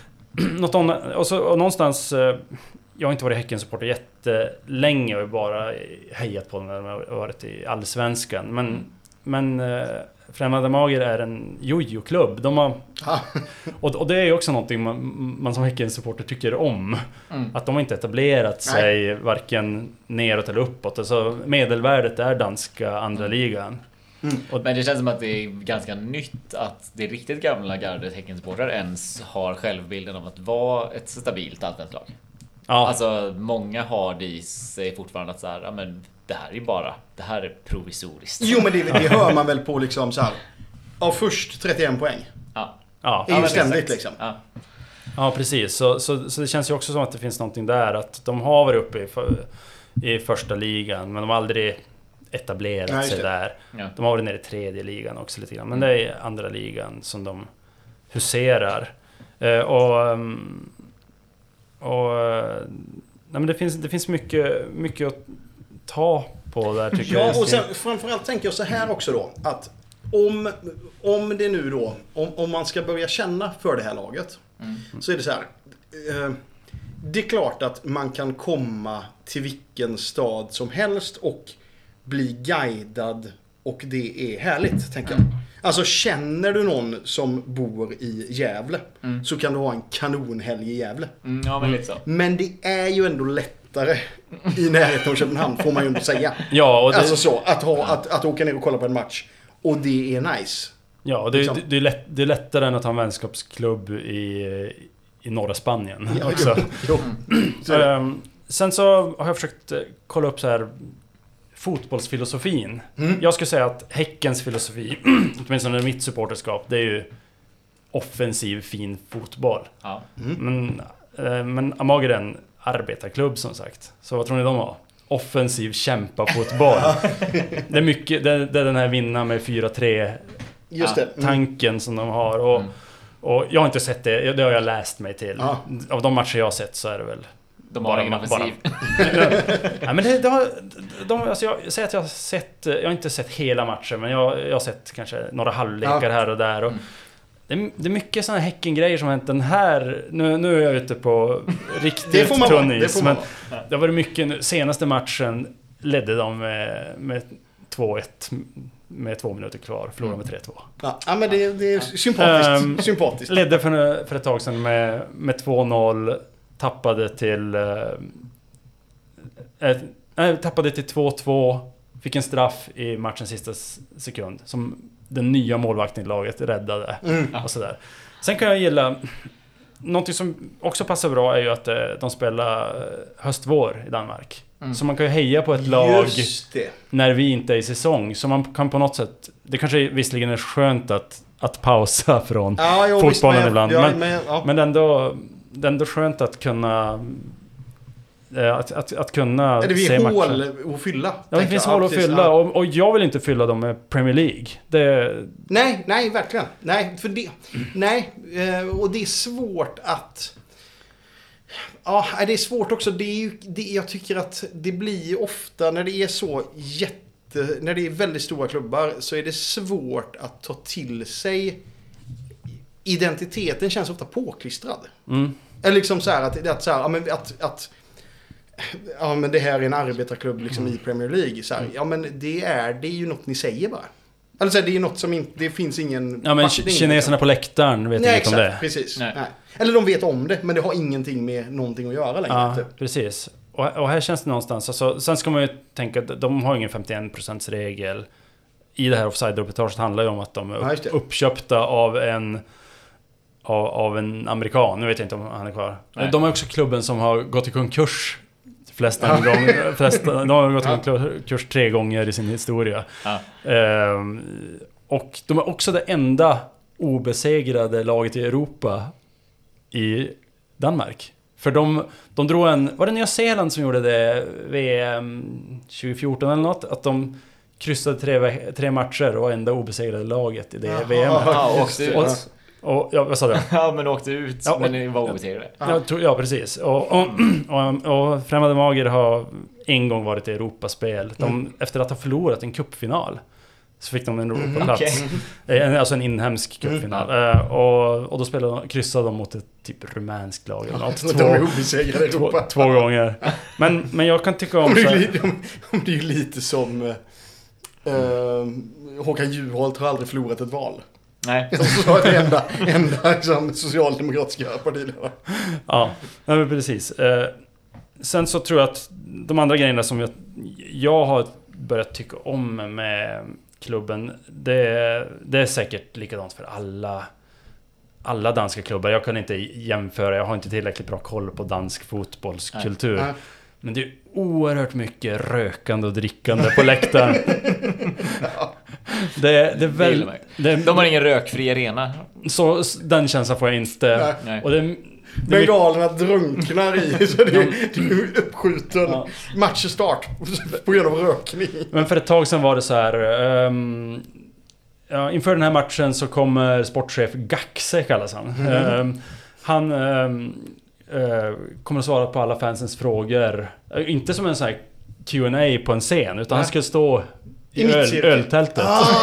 Och någonstans... Jag har inte varit Häcken-supporter jättelänge och bara hejat på den när de har varit i Allsvenskan. Men Främmande Mager är en jojo-klubb. Och det är ju också någonting man som Häcken-supporter tycker om. Att de har inte etablerat sig varken neråt eller uppåt. Alltså medelvärdet är danska andra ligan. Men det känns som att det är ganska nytt att det riktigt gamla gardet Häcken-supportrar ens har självbilden av att vara ett stabilt allsvenskt lag. Ja. Alltså många har det i sig fortfarande att så här, men det här är provisoriskt. Jo, men det hör man väl på liksom så här. Ja, först 31 poäng. Ja. Det är ju ständigt liksom. Ja, precis. Så det känns ju också som att det finns någonting där, att de har varit uppe i första ligan, men de har aldrig etablerat sig där. Ja. De har varit nere i tredje ligan också lite grann, men det är andra ligan som de huserar. Nej, men det finns mycket att ta på där, tycker jag. Ja, och sen framförallt tänker jag så här också då, att om det nu då, om man ska börja känna för det här laget, så är det så här. Det är klart att man kan komma till vilken stad som helst och bli guidad, och det är härligt, tänker jag. Alltså, känner du någon som bor i Gävle, så kan du ha en kanonhelg i Gävle. Ja, men lite så. Men det är ju ändå lättare i närheten av Köpenhamn, får man ju inte säga. Ja, och alltså så, att åka ner och kolla på en match. Och det är nice. Ja, och det är lättare än att ha en vänskapsklubb i norra Spanien. Ja, också. Jo. Sen så har jag försökt kolla upp så här fotbollsfilosofin. Jag skulle säga att Häckens filosofi, åtminstone mitt supporterskap, det är ju offensiv, fin fotboll. Ja. Men Amager är en arbetarklubb, som sagt. Så vad tror ni de har? Offensiv kämpa-fotboll. Det är mycket, det är den här vinna med 4-3 tanken som de har. Och jag har inte sett det har jag läst mig till. Av de matcher jag har sett så är det väl de har ingen offensiv. Ja, men alltså jag säger att jag har inte sett hela matchen, men jag har sett kanske några halvlekar här och där. Och det är mycket sådana Häcken-grejer som hänt den här. Nu är jag ute på riktigt tunn is. Men det har varit mycket. Senaste matchen ledde de med 2-1 med 2 minuter kvar. Förlorade med 3-2. Ja, men det är sympatiskt. Ledde för ett tag sedan med 2-0. tappade till 2-2, fick en straff i matchens sista sekund som den nya målvakten i laget räddade och sådär. Sen kan jag gilla någonting som också passar bra är ju att de spelar höst-vår i Danmark. Så man kan ju heja på ett lag när vi inte är i säsong. Så man kan på något sätt... Det kanske visserligen är skönt att pausa från fotbollen ibland. Men det är ändå skönt att kunna... Att kunna det se matchen. Hål att fylla. Ja, det finns hål att fylla. Och jag vill inte fylla dem med Premier League. Nej, verkligen. Nej, för det... Nej, och det är svårt att... Ja, det är svårt också. Jag tycker att det blir ofta när det är så när det är väldigt stora klubbar så är det svårt att ta till sig. Identiteten känns ofta påklistrad. Eller liksom så här att men det här är en arbetarklubb liksom i Premier League så här, men det är ju något ni säger bara. Eller så här, det är ju något som inte det finns ingen. Ja, men kineserna på läktaren vet inte om det. Precis. Nej. Eller de vet om det, men det har ingenting med någonting att göra längre. Ja, precis. Och här känns det någonstans, alltså, sen ska man ju tänka att de har ingen 51%-regel. I det här offside-reportaget handlar ju om att de är uppköpta av en amerikan. Nu vet jag inte om han är kvar. Nej. De är också klubben som har gått i konkurs de har gått i konkurs 3 gånger i sin historia. Och de är också det enda obesegrade laget i Europa i Danmark. För de drog var det Nya Zeeland som gjorde det VM 2014 eller något? Att de kryssade 3 matcher och enda obesegrade laget i det VM. Och vad sa du? Ja, men åkte ut, men det var obesegrade. Ja, precis. Och Främmande Mager har en gång varit i Europaspel. Efter att ha förlorat en cupfinal så fick de en Europaplats. Alltså en inhemsk cupfinal. Och då kryssade de mot ett typ rumänskt lag eller något. De är obesegrade i Europa. 2 gånger. Men jag kan tycka om... Det är ju lite som... Håkan Juholt har aldrig förlorat ett val. Nej. Så var det enda liksom, socialdemokratiska partiledare. Ja, men precis. Sen så tror jag att de andra grejerna som jag har börjat tycka om med klubben, det är säkert likadant för alla danska klubbar. Jag kan inte jämföra, jag har inte tillräckligt bra koll på dansk fotbollskultur. Nej. Men det är oerhört mycket rökande och drickande på läktaren. Det är väl, de har ingen rökfri arena. Så den känslan får jag inte. Nej. Och bengalerna drunknar i så det är uppskjuten matchstart på grund av rökning. Men för ett tag sedan var det så här inför den här matchen så kommer sportchef Gaxe kallas han. Han kommer att svara på alla fansens frågor. Inte som en sån här Q&A på en scen, utan han ska stå i öltältet.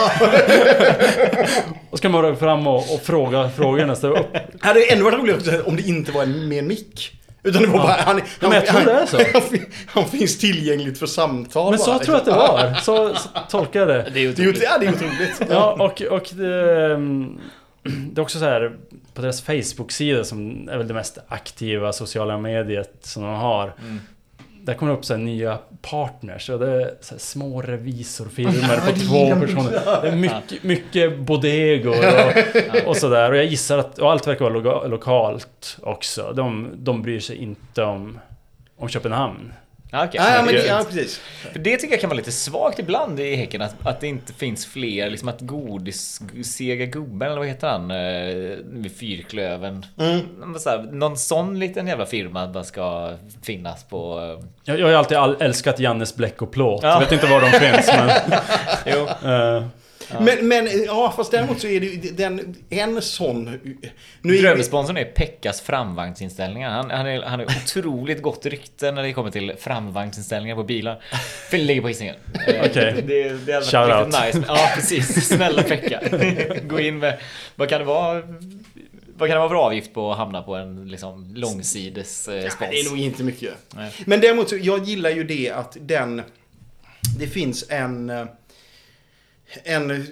Och ska man fram och fråga frågorna. Det hade ändå varit roligt om det inte var med en mick. Utan det var bara, jag tror det är så. Han finns tillgängligt för samtal. Men så tror jag att det var. Så tolkar jag det. Det är otroligt. Det är otroligt. Ja, och det är också så här på deras Facebook-sida som är väl det mest aktiva sociala mediet som de har. Där kommer det upp så här nya partners och det är så här små revisorfirmor på 2 personer. Det är mycket bodegor och sådär. Och jag gissar att allt verkar vara lokalt också. De bryr sig inte om Köpenhamn. Okay. Ja, precis. För det tycker jag kan vara lite svagt ibland i Häcken att det inte finns fler, liksom att Sega gubben eller vad heter han vid Fyrklöven. Någon sån liten jävla firma där ska finnas på. Jag har ju alltid älskat Jannes Bläck och Plåt. Jag vet inte var de finns, men jo. Men fast däremot så är det ju en sån. Drömsponsorn är Pekkas framvagnsinställningar. Han är otroligt gott rykte när det kommer till framvagnsinställningar på bilar. För det ligger på hissingen. Okej. Det är riktigt nice. Ja, precis. Snälla Pekka. Gå in med vad kan det vara för avgift på att hamna på en liksom långsides spons? Det är nog inte mycket. Nej. Men däremot så jag gillar ju det att det finns en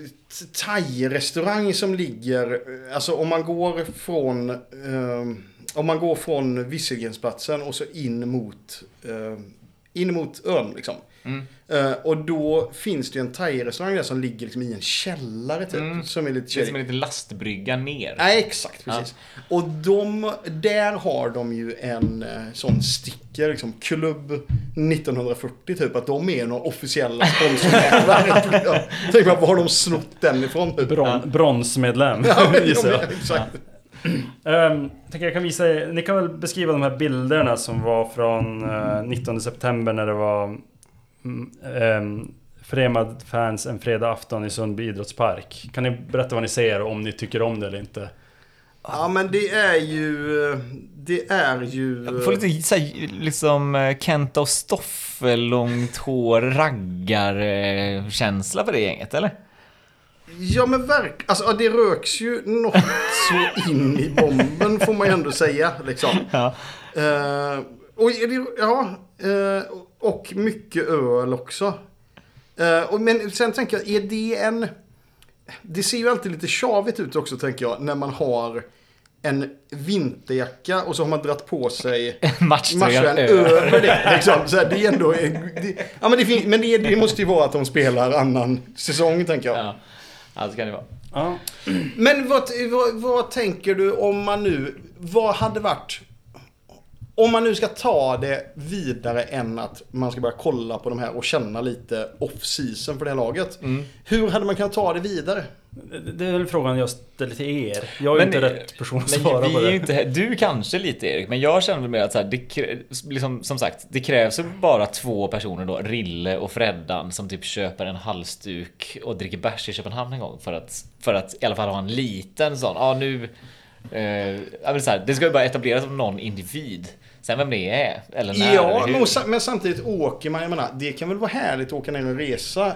thai-restaurang som ligger, alltså om man går från om man går från Visselgensplatsen och så in mot ön liksom. Och då finns det ju en thai-restaurang där som ligger liksom i en källare typ. Som är lite Det är som en liten lastbrygga ner. Nej, exakt, precis. Ja. Och där har de ju en sån sticker, liksom, klubb 1940 typ, att de är några officiella sponsorer. Tänk mig, var har de snott den ifrån? Typ? Bronsmedlem, gissar jag. Exakt. Jag kan visa, ni kan väl beskriva de här bilderna som var från 19 september när det var Fremad fans en fredag afton i Sundby idrottspark. Kan ni berätta vad ni ser, om ni tycker om det eller inte? Ja, men det är ju Jag får lite så här, liksom Kenta och Stoffe, långt hår, raggar känsla på det gänget, eller? Ja, men alltså det röks ju något så in i bomben, får man ju ändå säga liksom. Ja. Och mycket öl också. Men sen tänker jag, är det det ser ju alltid lite tjavigt ut också, tänker jag, när man har en vinterjacka och så har man dratt på sig matchtröjan över det. Liksom. Så här, det är ändå... men det måste ju vara att de spelar annan säsong, tänker jag. Ja, det kan det vara. Ja. Men vad tänker du om man nu... Vad hade varit... Om man nu ska ta det vidare än att man ska börja kolla på de här och känna lite off-season för det här laget. Hur hade man kunnat ta det vidare? Det är väl frågan jag ställer till er. Jag är inte rätt person att svara på det. Inte, du kanske lite, Erik, men jag känner mer att så här, liksom, som sagt, det krävs bara 2 personer då, Rille och Freddan, som typ köper en halsduk och dricker bärs i Köpenhamn en gång för att i alla fall ha en liten sån. Så här, det ska ju bara etableras som någon individ. Sen vem det är eller när. Ja, men samtidigt åker man, jag menar, det kan väl vara härligt att åka ner och resa.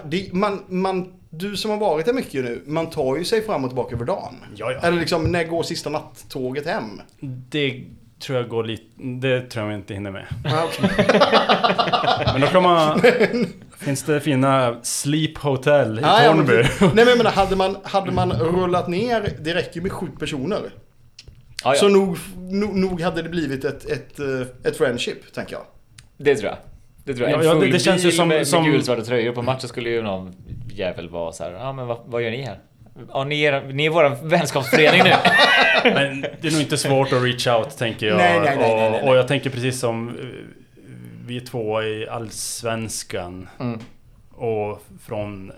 Du som har varit där mycket nu, man tar ju sig fram och tillbaka över dagen. Ja. Eller liksom, när går sista nattåget hem? Det tror jag går lite... Det tror jag inte hinner med. Okay. Men då kan man... Finns det fina Sleep Hotel i Tornby? Nej, men jag menar, hade man rullat ner, det räcker ju med 7 personer. Ja. Så nog hade det blivit ett friendship, tänker jag. Det tror jag. Ja, det känns ju som med gulsvarta tröjor på matchen skulle ju någon jävel vara så här. Ja, men vad gör ni här? Ja, ni är vår vänskapsförening nu. Men det är nog inte svårt att reach out, tänker jag. Nej. Och jag tänker precis som vi 2 i Allsvenskan. Och från...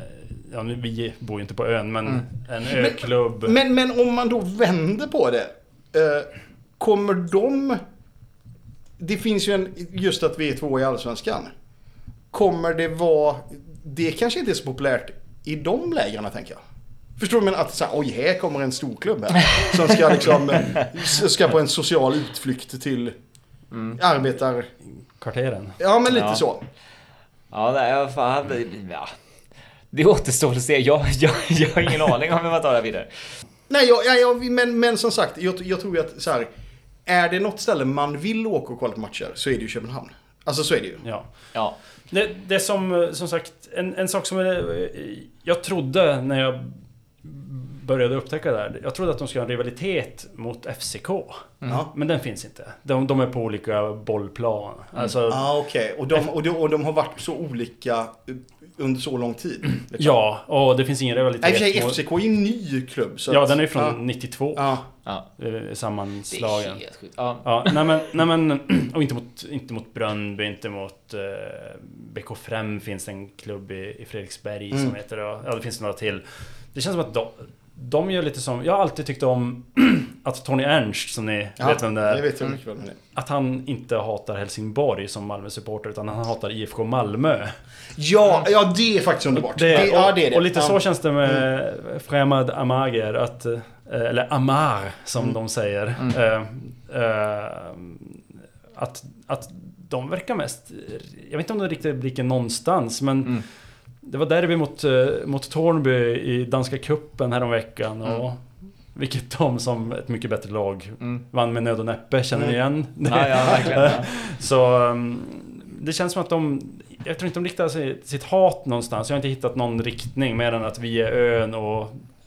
vi bor ju inte på ön, men en öklubb. Men om man då vänder på det, kommer de... Det finns ju just att vi är 2 i Allsvenskan. Kommer det vara... Det kanske inte är så populärt i de lägena, tänker jag. Förstår du? Men att så här, oj, här kommer en stor klubb här. Som ska liksom... ska på en social utflykt till Kvarteren. Ja, men lite så. Ja, det återstår att se. Jag har ingen aning om hur man tar det vidare. Nej, men som sagt, jag tror ju att så här, är det något ställe man vill åka och kolla på matcher, så är det ju Köpenhamn. Alltså så är det ju. Ja. Det som sagt, en sak som jag trodde när jag började upptäcka det här. Jag trodde att de skulle ha en rivalitet mot FCK. Men den finns inte. De är på olika bollplan. Alltså, okej. Och de har varit så olika under så lång tid. Liksom. Ja, och det finns ingen rivalitet. Nej, FCK är en ny klubb. Så den är från 92. Ja. Sammanslagen. Det är helt sjukt. Nej men och inte mot Brönnby, inte mot BK Frem finns det en klubb i Fredriksberg som heter det finns några till. Det känns som att de gör lite som... Jag har alltid tyckt om att Tony Ernst, som ni vet vem det är. Jag vet hur mycket väl med det. Att han inte hatar Helsingborg som Malmö-supporter, utan han hatar IFK Malmö. Ja, det är faktiskt underbart. Det är och lite så känns det med Fremad Amager, eller Amar som de säger. Att de verkar mest... Jag vet inte om de riktigt blickar någonstans, men... Det var derby mot Tornby i danska kuppen här om veckan och vilket de som ett mycket bättre lag vann med nöd och näppe, känner ni igen? Ja, verkligen. Ja. Så det känns som att jag tror inte de riktar sitt hat någonstans. Jag har inte hittat någon riktning mer än att vi är ön och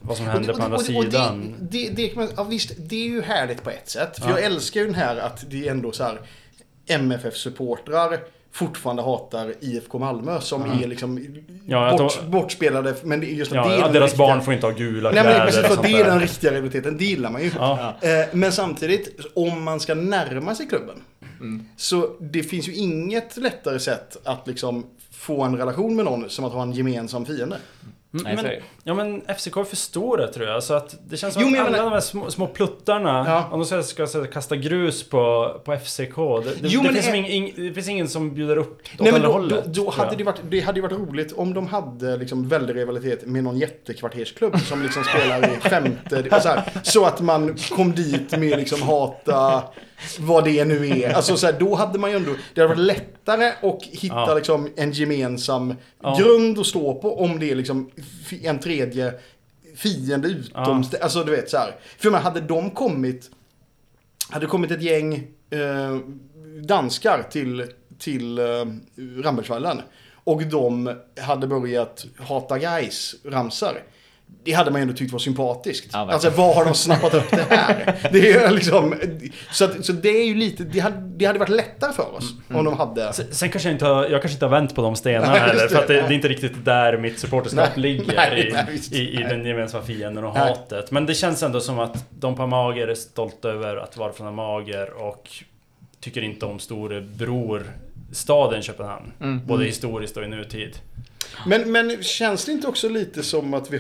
vad som hände på andra sidan. Visst, det är ju härligt på ett sätt. För jag älskar ju den här att det är ändå så här MFF-supportrar fortfarande hatar IFK Malmö som är liksom bortspelade. Men det är just det är deras barn får inte ha gula kläder. Nej, men precis, det är den riktiga rivaliteten. Det gillar man ju. Men samtidigt, om man ska närma sig klubben så det finns ju inget lättare sätt att liksom få en relation med någon som att ha en gemensam fiende. Men FCK är för stora, tror jag. Så att det känns som att alla de här små pluttarna, om de ska kasta grus på FCK, det finns ingen som bjuder upp åt andra hållet. Då hade det hade varit roligt om de hade liksom väldigt rivalitet med någon jättekvartersklubb som liksom spelar i femte, så att man kom dit med liksom hata vad det nu är. Alltså så här, då hade man ju ändå, det hade varit lättare att hitta liksom en gemensam grund att stå på om det är liksom en tredje fiende utom. Alltså du vet så här. För man hade kommit ett gäng danskar till Rambergsvallen och de hade börjat hata guys ramsar. Det hade man ändå tyckt var sympatiskt. Ja, alltså, vad har de snappat upp det här? Det är liksom, så det är ju lite, det hade varit lättare för oss om de hade. Sen kanske jag kanske inte har vänt på de stenarna heller, för att det är inte riktigt där mitt supporterskap ligger i den gemensamma fienden och hatet. Men det känns ändå som att de på Amager är stolta över att vara från Amager och tycker inte om storebror staden Köpenhamn, både historiskt och i nutid. Men känns det inte också lite som att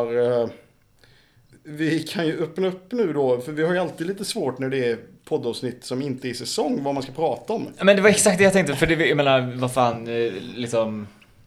vi kan ju öppna upp nu då, för vi har ju alltid lite svårt när det är poddavsnitt som inte är i säsong, vad man ska prata om. Men det var exakt det jag tänkte, för jag menar, vad fan, liksom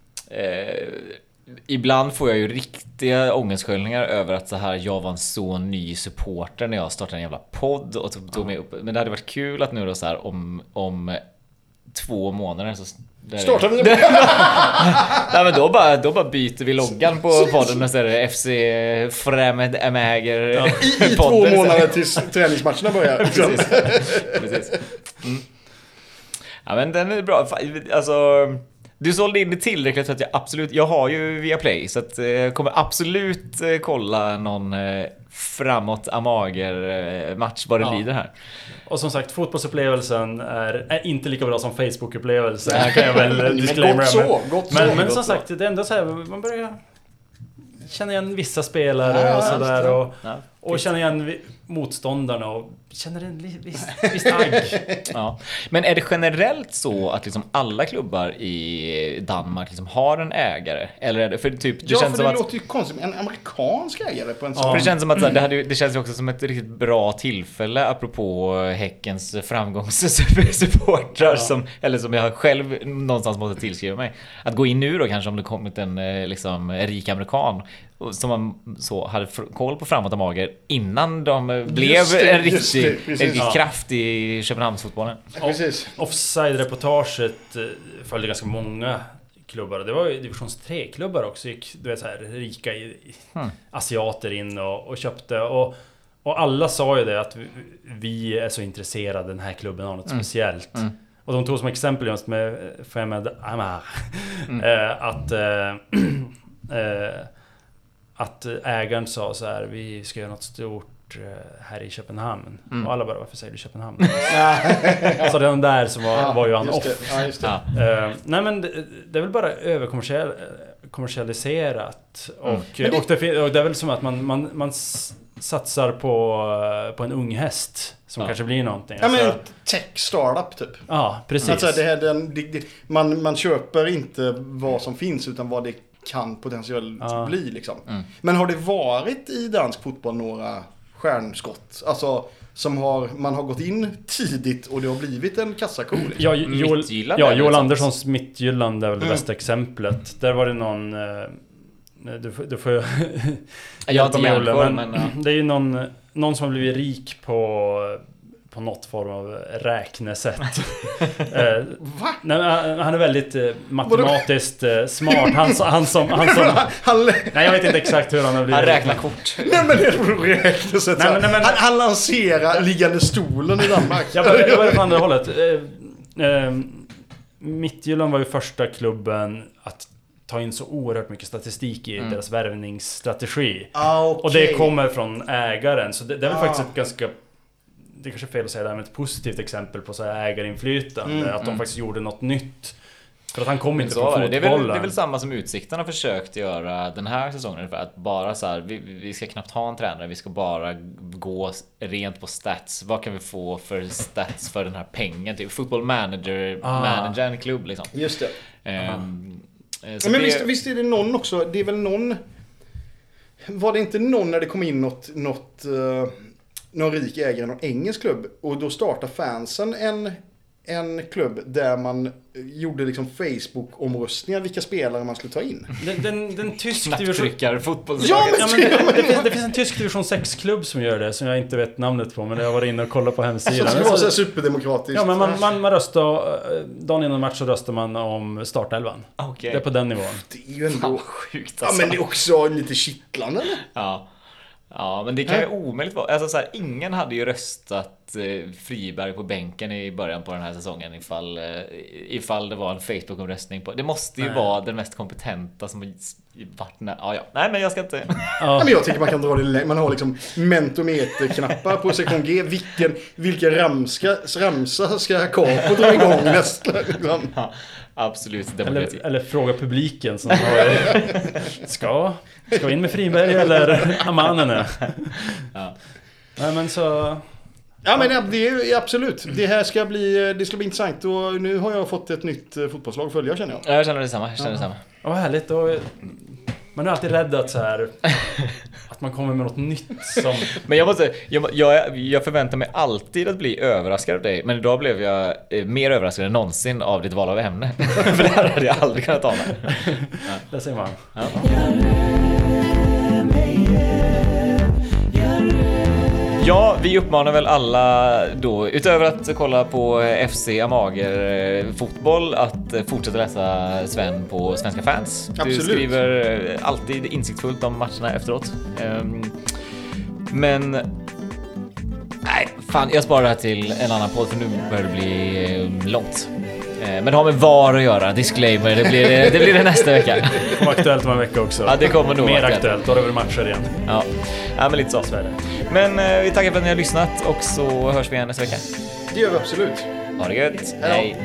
ibland får jag ju riktiga ångestsköljningar över att så här, jag var en så ny supporter när jag startade en jävla podd och tog mig upp. Men det hade varit kul att nu då så här, om 2 månader så startar vi nej, men då bara byter vi loggan på podden och så är det FC Främmed Ämäger i 2 månader tills träningsmatcherna börjar. Precis. Ja, men den är bra. Alltså, du sålde in det tillräckligt för att jag har ju Viaplay, så att jag kommer absolut kolla någon framåt Amager match vad det lider här. Och som sagt, fotbollsupplevelsen är inte lika bra som Facebook-upplevelsen. Här kan jag väl disclaimer. Men som sagt, det är ändå så här, man börjar känna igen vissa spelare och sådär och känna igen motståndarna och känner en viss agg. Ja. Men är det generellt så att liksom alla klubbar i Danmark liksom har en ägare? Eller är det för typ det känns som att låter ju konstigt, en amerikansk ägare på en sån. För det känns som att det känns ju också som ett riktigt bra tillfälle apropå Häckens framgångssupportrar som jag själv någonstans måste tillskriva mig. Att gå in nu då kanske om det kommit en liksom rik amerikan som man så hade koll på framåt Amager innan de blev en riktig kraft i Köpenhamnsfotbollen. Precis. Offside-reportaget följde ganska många klubbar. Det var ju division 3-klubbar också. Du vet så här, rika asiater in och köpte. Och alla sa ju det att vi är så intresserade, den här klubben har något speciellt. Och de tog som exempel just med Främmed Amar att ägaren sa så här: vi ska göra något stort här i Köpenhamn. Och alla bara, varför säger du Köpenhamn? Så den där som var ju han off. Nej, men det är väl bara överkommersialiserat och det är väl som att man satsar på en ung häst som kanske blir någonting. Ja, men tech startup typ. Ja, precis. Alltså, man köper inte vad som finns utan vad det kan potentiellt bli liksom. Men har det varit i dansk fotboll några stjärnskott? Alltså som man har gått in tidigt och det har blivit en kassako. Liksom. Joel Anderssons Midtjylland är väl det bästa exemplet. Där var det någon du får hjälpa mig, Olle, men det är ju någon som har blivit rik på något form av räknesätt. Va? Nej, han är väldigt matematiskt smart. Han som nej, jag vet inte exakt hur han har blivit. Han räknar kort. Nej, men det är räknesätt. Han lanserar liggande stolen i Danmark. Jag var på andra hållet. Midtjylland var ju första klubben att ta in så oerhört mycket statistik i deras värvningsstrategi. Okay. Och det kommer från ägaren. Så det är väl faktiskt ett ganska... Det är kanske fel att säga det här, men ett positivt exempel på så här ägarinflytande. Att de faktiskt gjorde något nytt. För att han kom inte från fotbollen. Det är väl samma som Utsikten har försökt göra den här säsongen. För att bara så här, vi ska knappt ha en tränare. Vi ska bara gå rent på stats. Vad kan vi få för stats för den här pengen? Typ football manager en klubb liksom. Just det. Men visst är det någon också. Det är väl någon... Var det inte någon när det kom in någon rik ägare, någon engelsk klubb, och då startar fansen en klubb där man gjorde liksom Facebook-omröstningar vilka spelare man skulle ta in. Den tysk division... fotbollslaget. Det finns en tysk division 6-klubb som gör det, som jag inte vet namnet på, men jag var inne och kollade på hemsidan. Så det var så superdemokratiskt. Ja, men man röstar, dagen innan match så röstar man om startelvan. Okay. Det är på den nivån. Det är ju ändå sjukt alltså. Ja, men det är också lite kittlande, eller? Ja, men det kan ju omöjligt vara. Alltså så här, ingen hade ju röstat Friberg på bänken i början på den här säsongen ifall det var en Facebook-omröstning på. Det måste ju vara den mest kompetenta som har varit Nej, men jag ska inte... Ja. Men jag tycker man kan dra det. Man har liksom mentometerknappar på sektion G. Vilken ramsa ska Capo dra igång nästa? Ja, absolut demokrati. Eller fråga publiken som har... Ska in med Friberg eller Amanen? Ja. Nej, men så... Ja, men det är absolut. Det ska bli intressant, och nu har jag fått ett nytt fotbollslag att följa, känner jag. Ja, jag känner detsamma. Vad härligt. Man är alltid rädd att så här, att man kommer med något nytt som... Men jag förväntar mig alltid att bli överraskad av dig. Men idag blev jag mer överraskad än någonsin av ditt val av ämne. För det här hade jag aldrig kunnat tala. Det ser man. Ja. Ja, vi uppmanar väl alla då, utöver att kolla på FC Amager fotboll, att fortsätta läsa Sven på Svenska Fans. Absolut. Du skriver alltid insiktsfullt om matcherna efteråt. Men nej, fan, jag sparar det här till en annan podd, för nu börjar det bli långt. Men det har med VAR att göra, disclaimer, det blir det nästa vecka. Det kommer aktuellt om en vecka också. Ja, det kommer nog mer aktuellt, då är det väl matcher igen. Ja, men lite så. Men vi tackar för att ni har lyssnat, och så hörs vi igen nästa vecka. Det gör vi absolut. Ha det gött. Hej.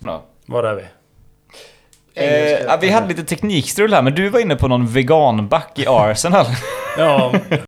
Var är vi? Vi hade lite teknikstrul här, men du var inne på någon veganback i Arsenal. Ja,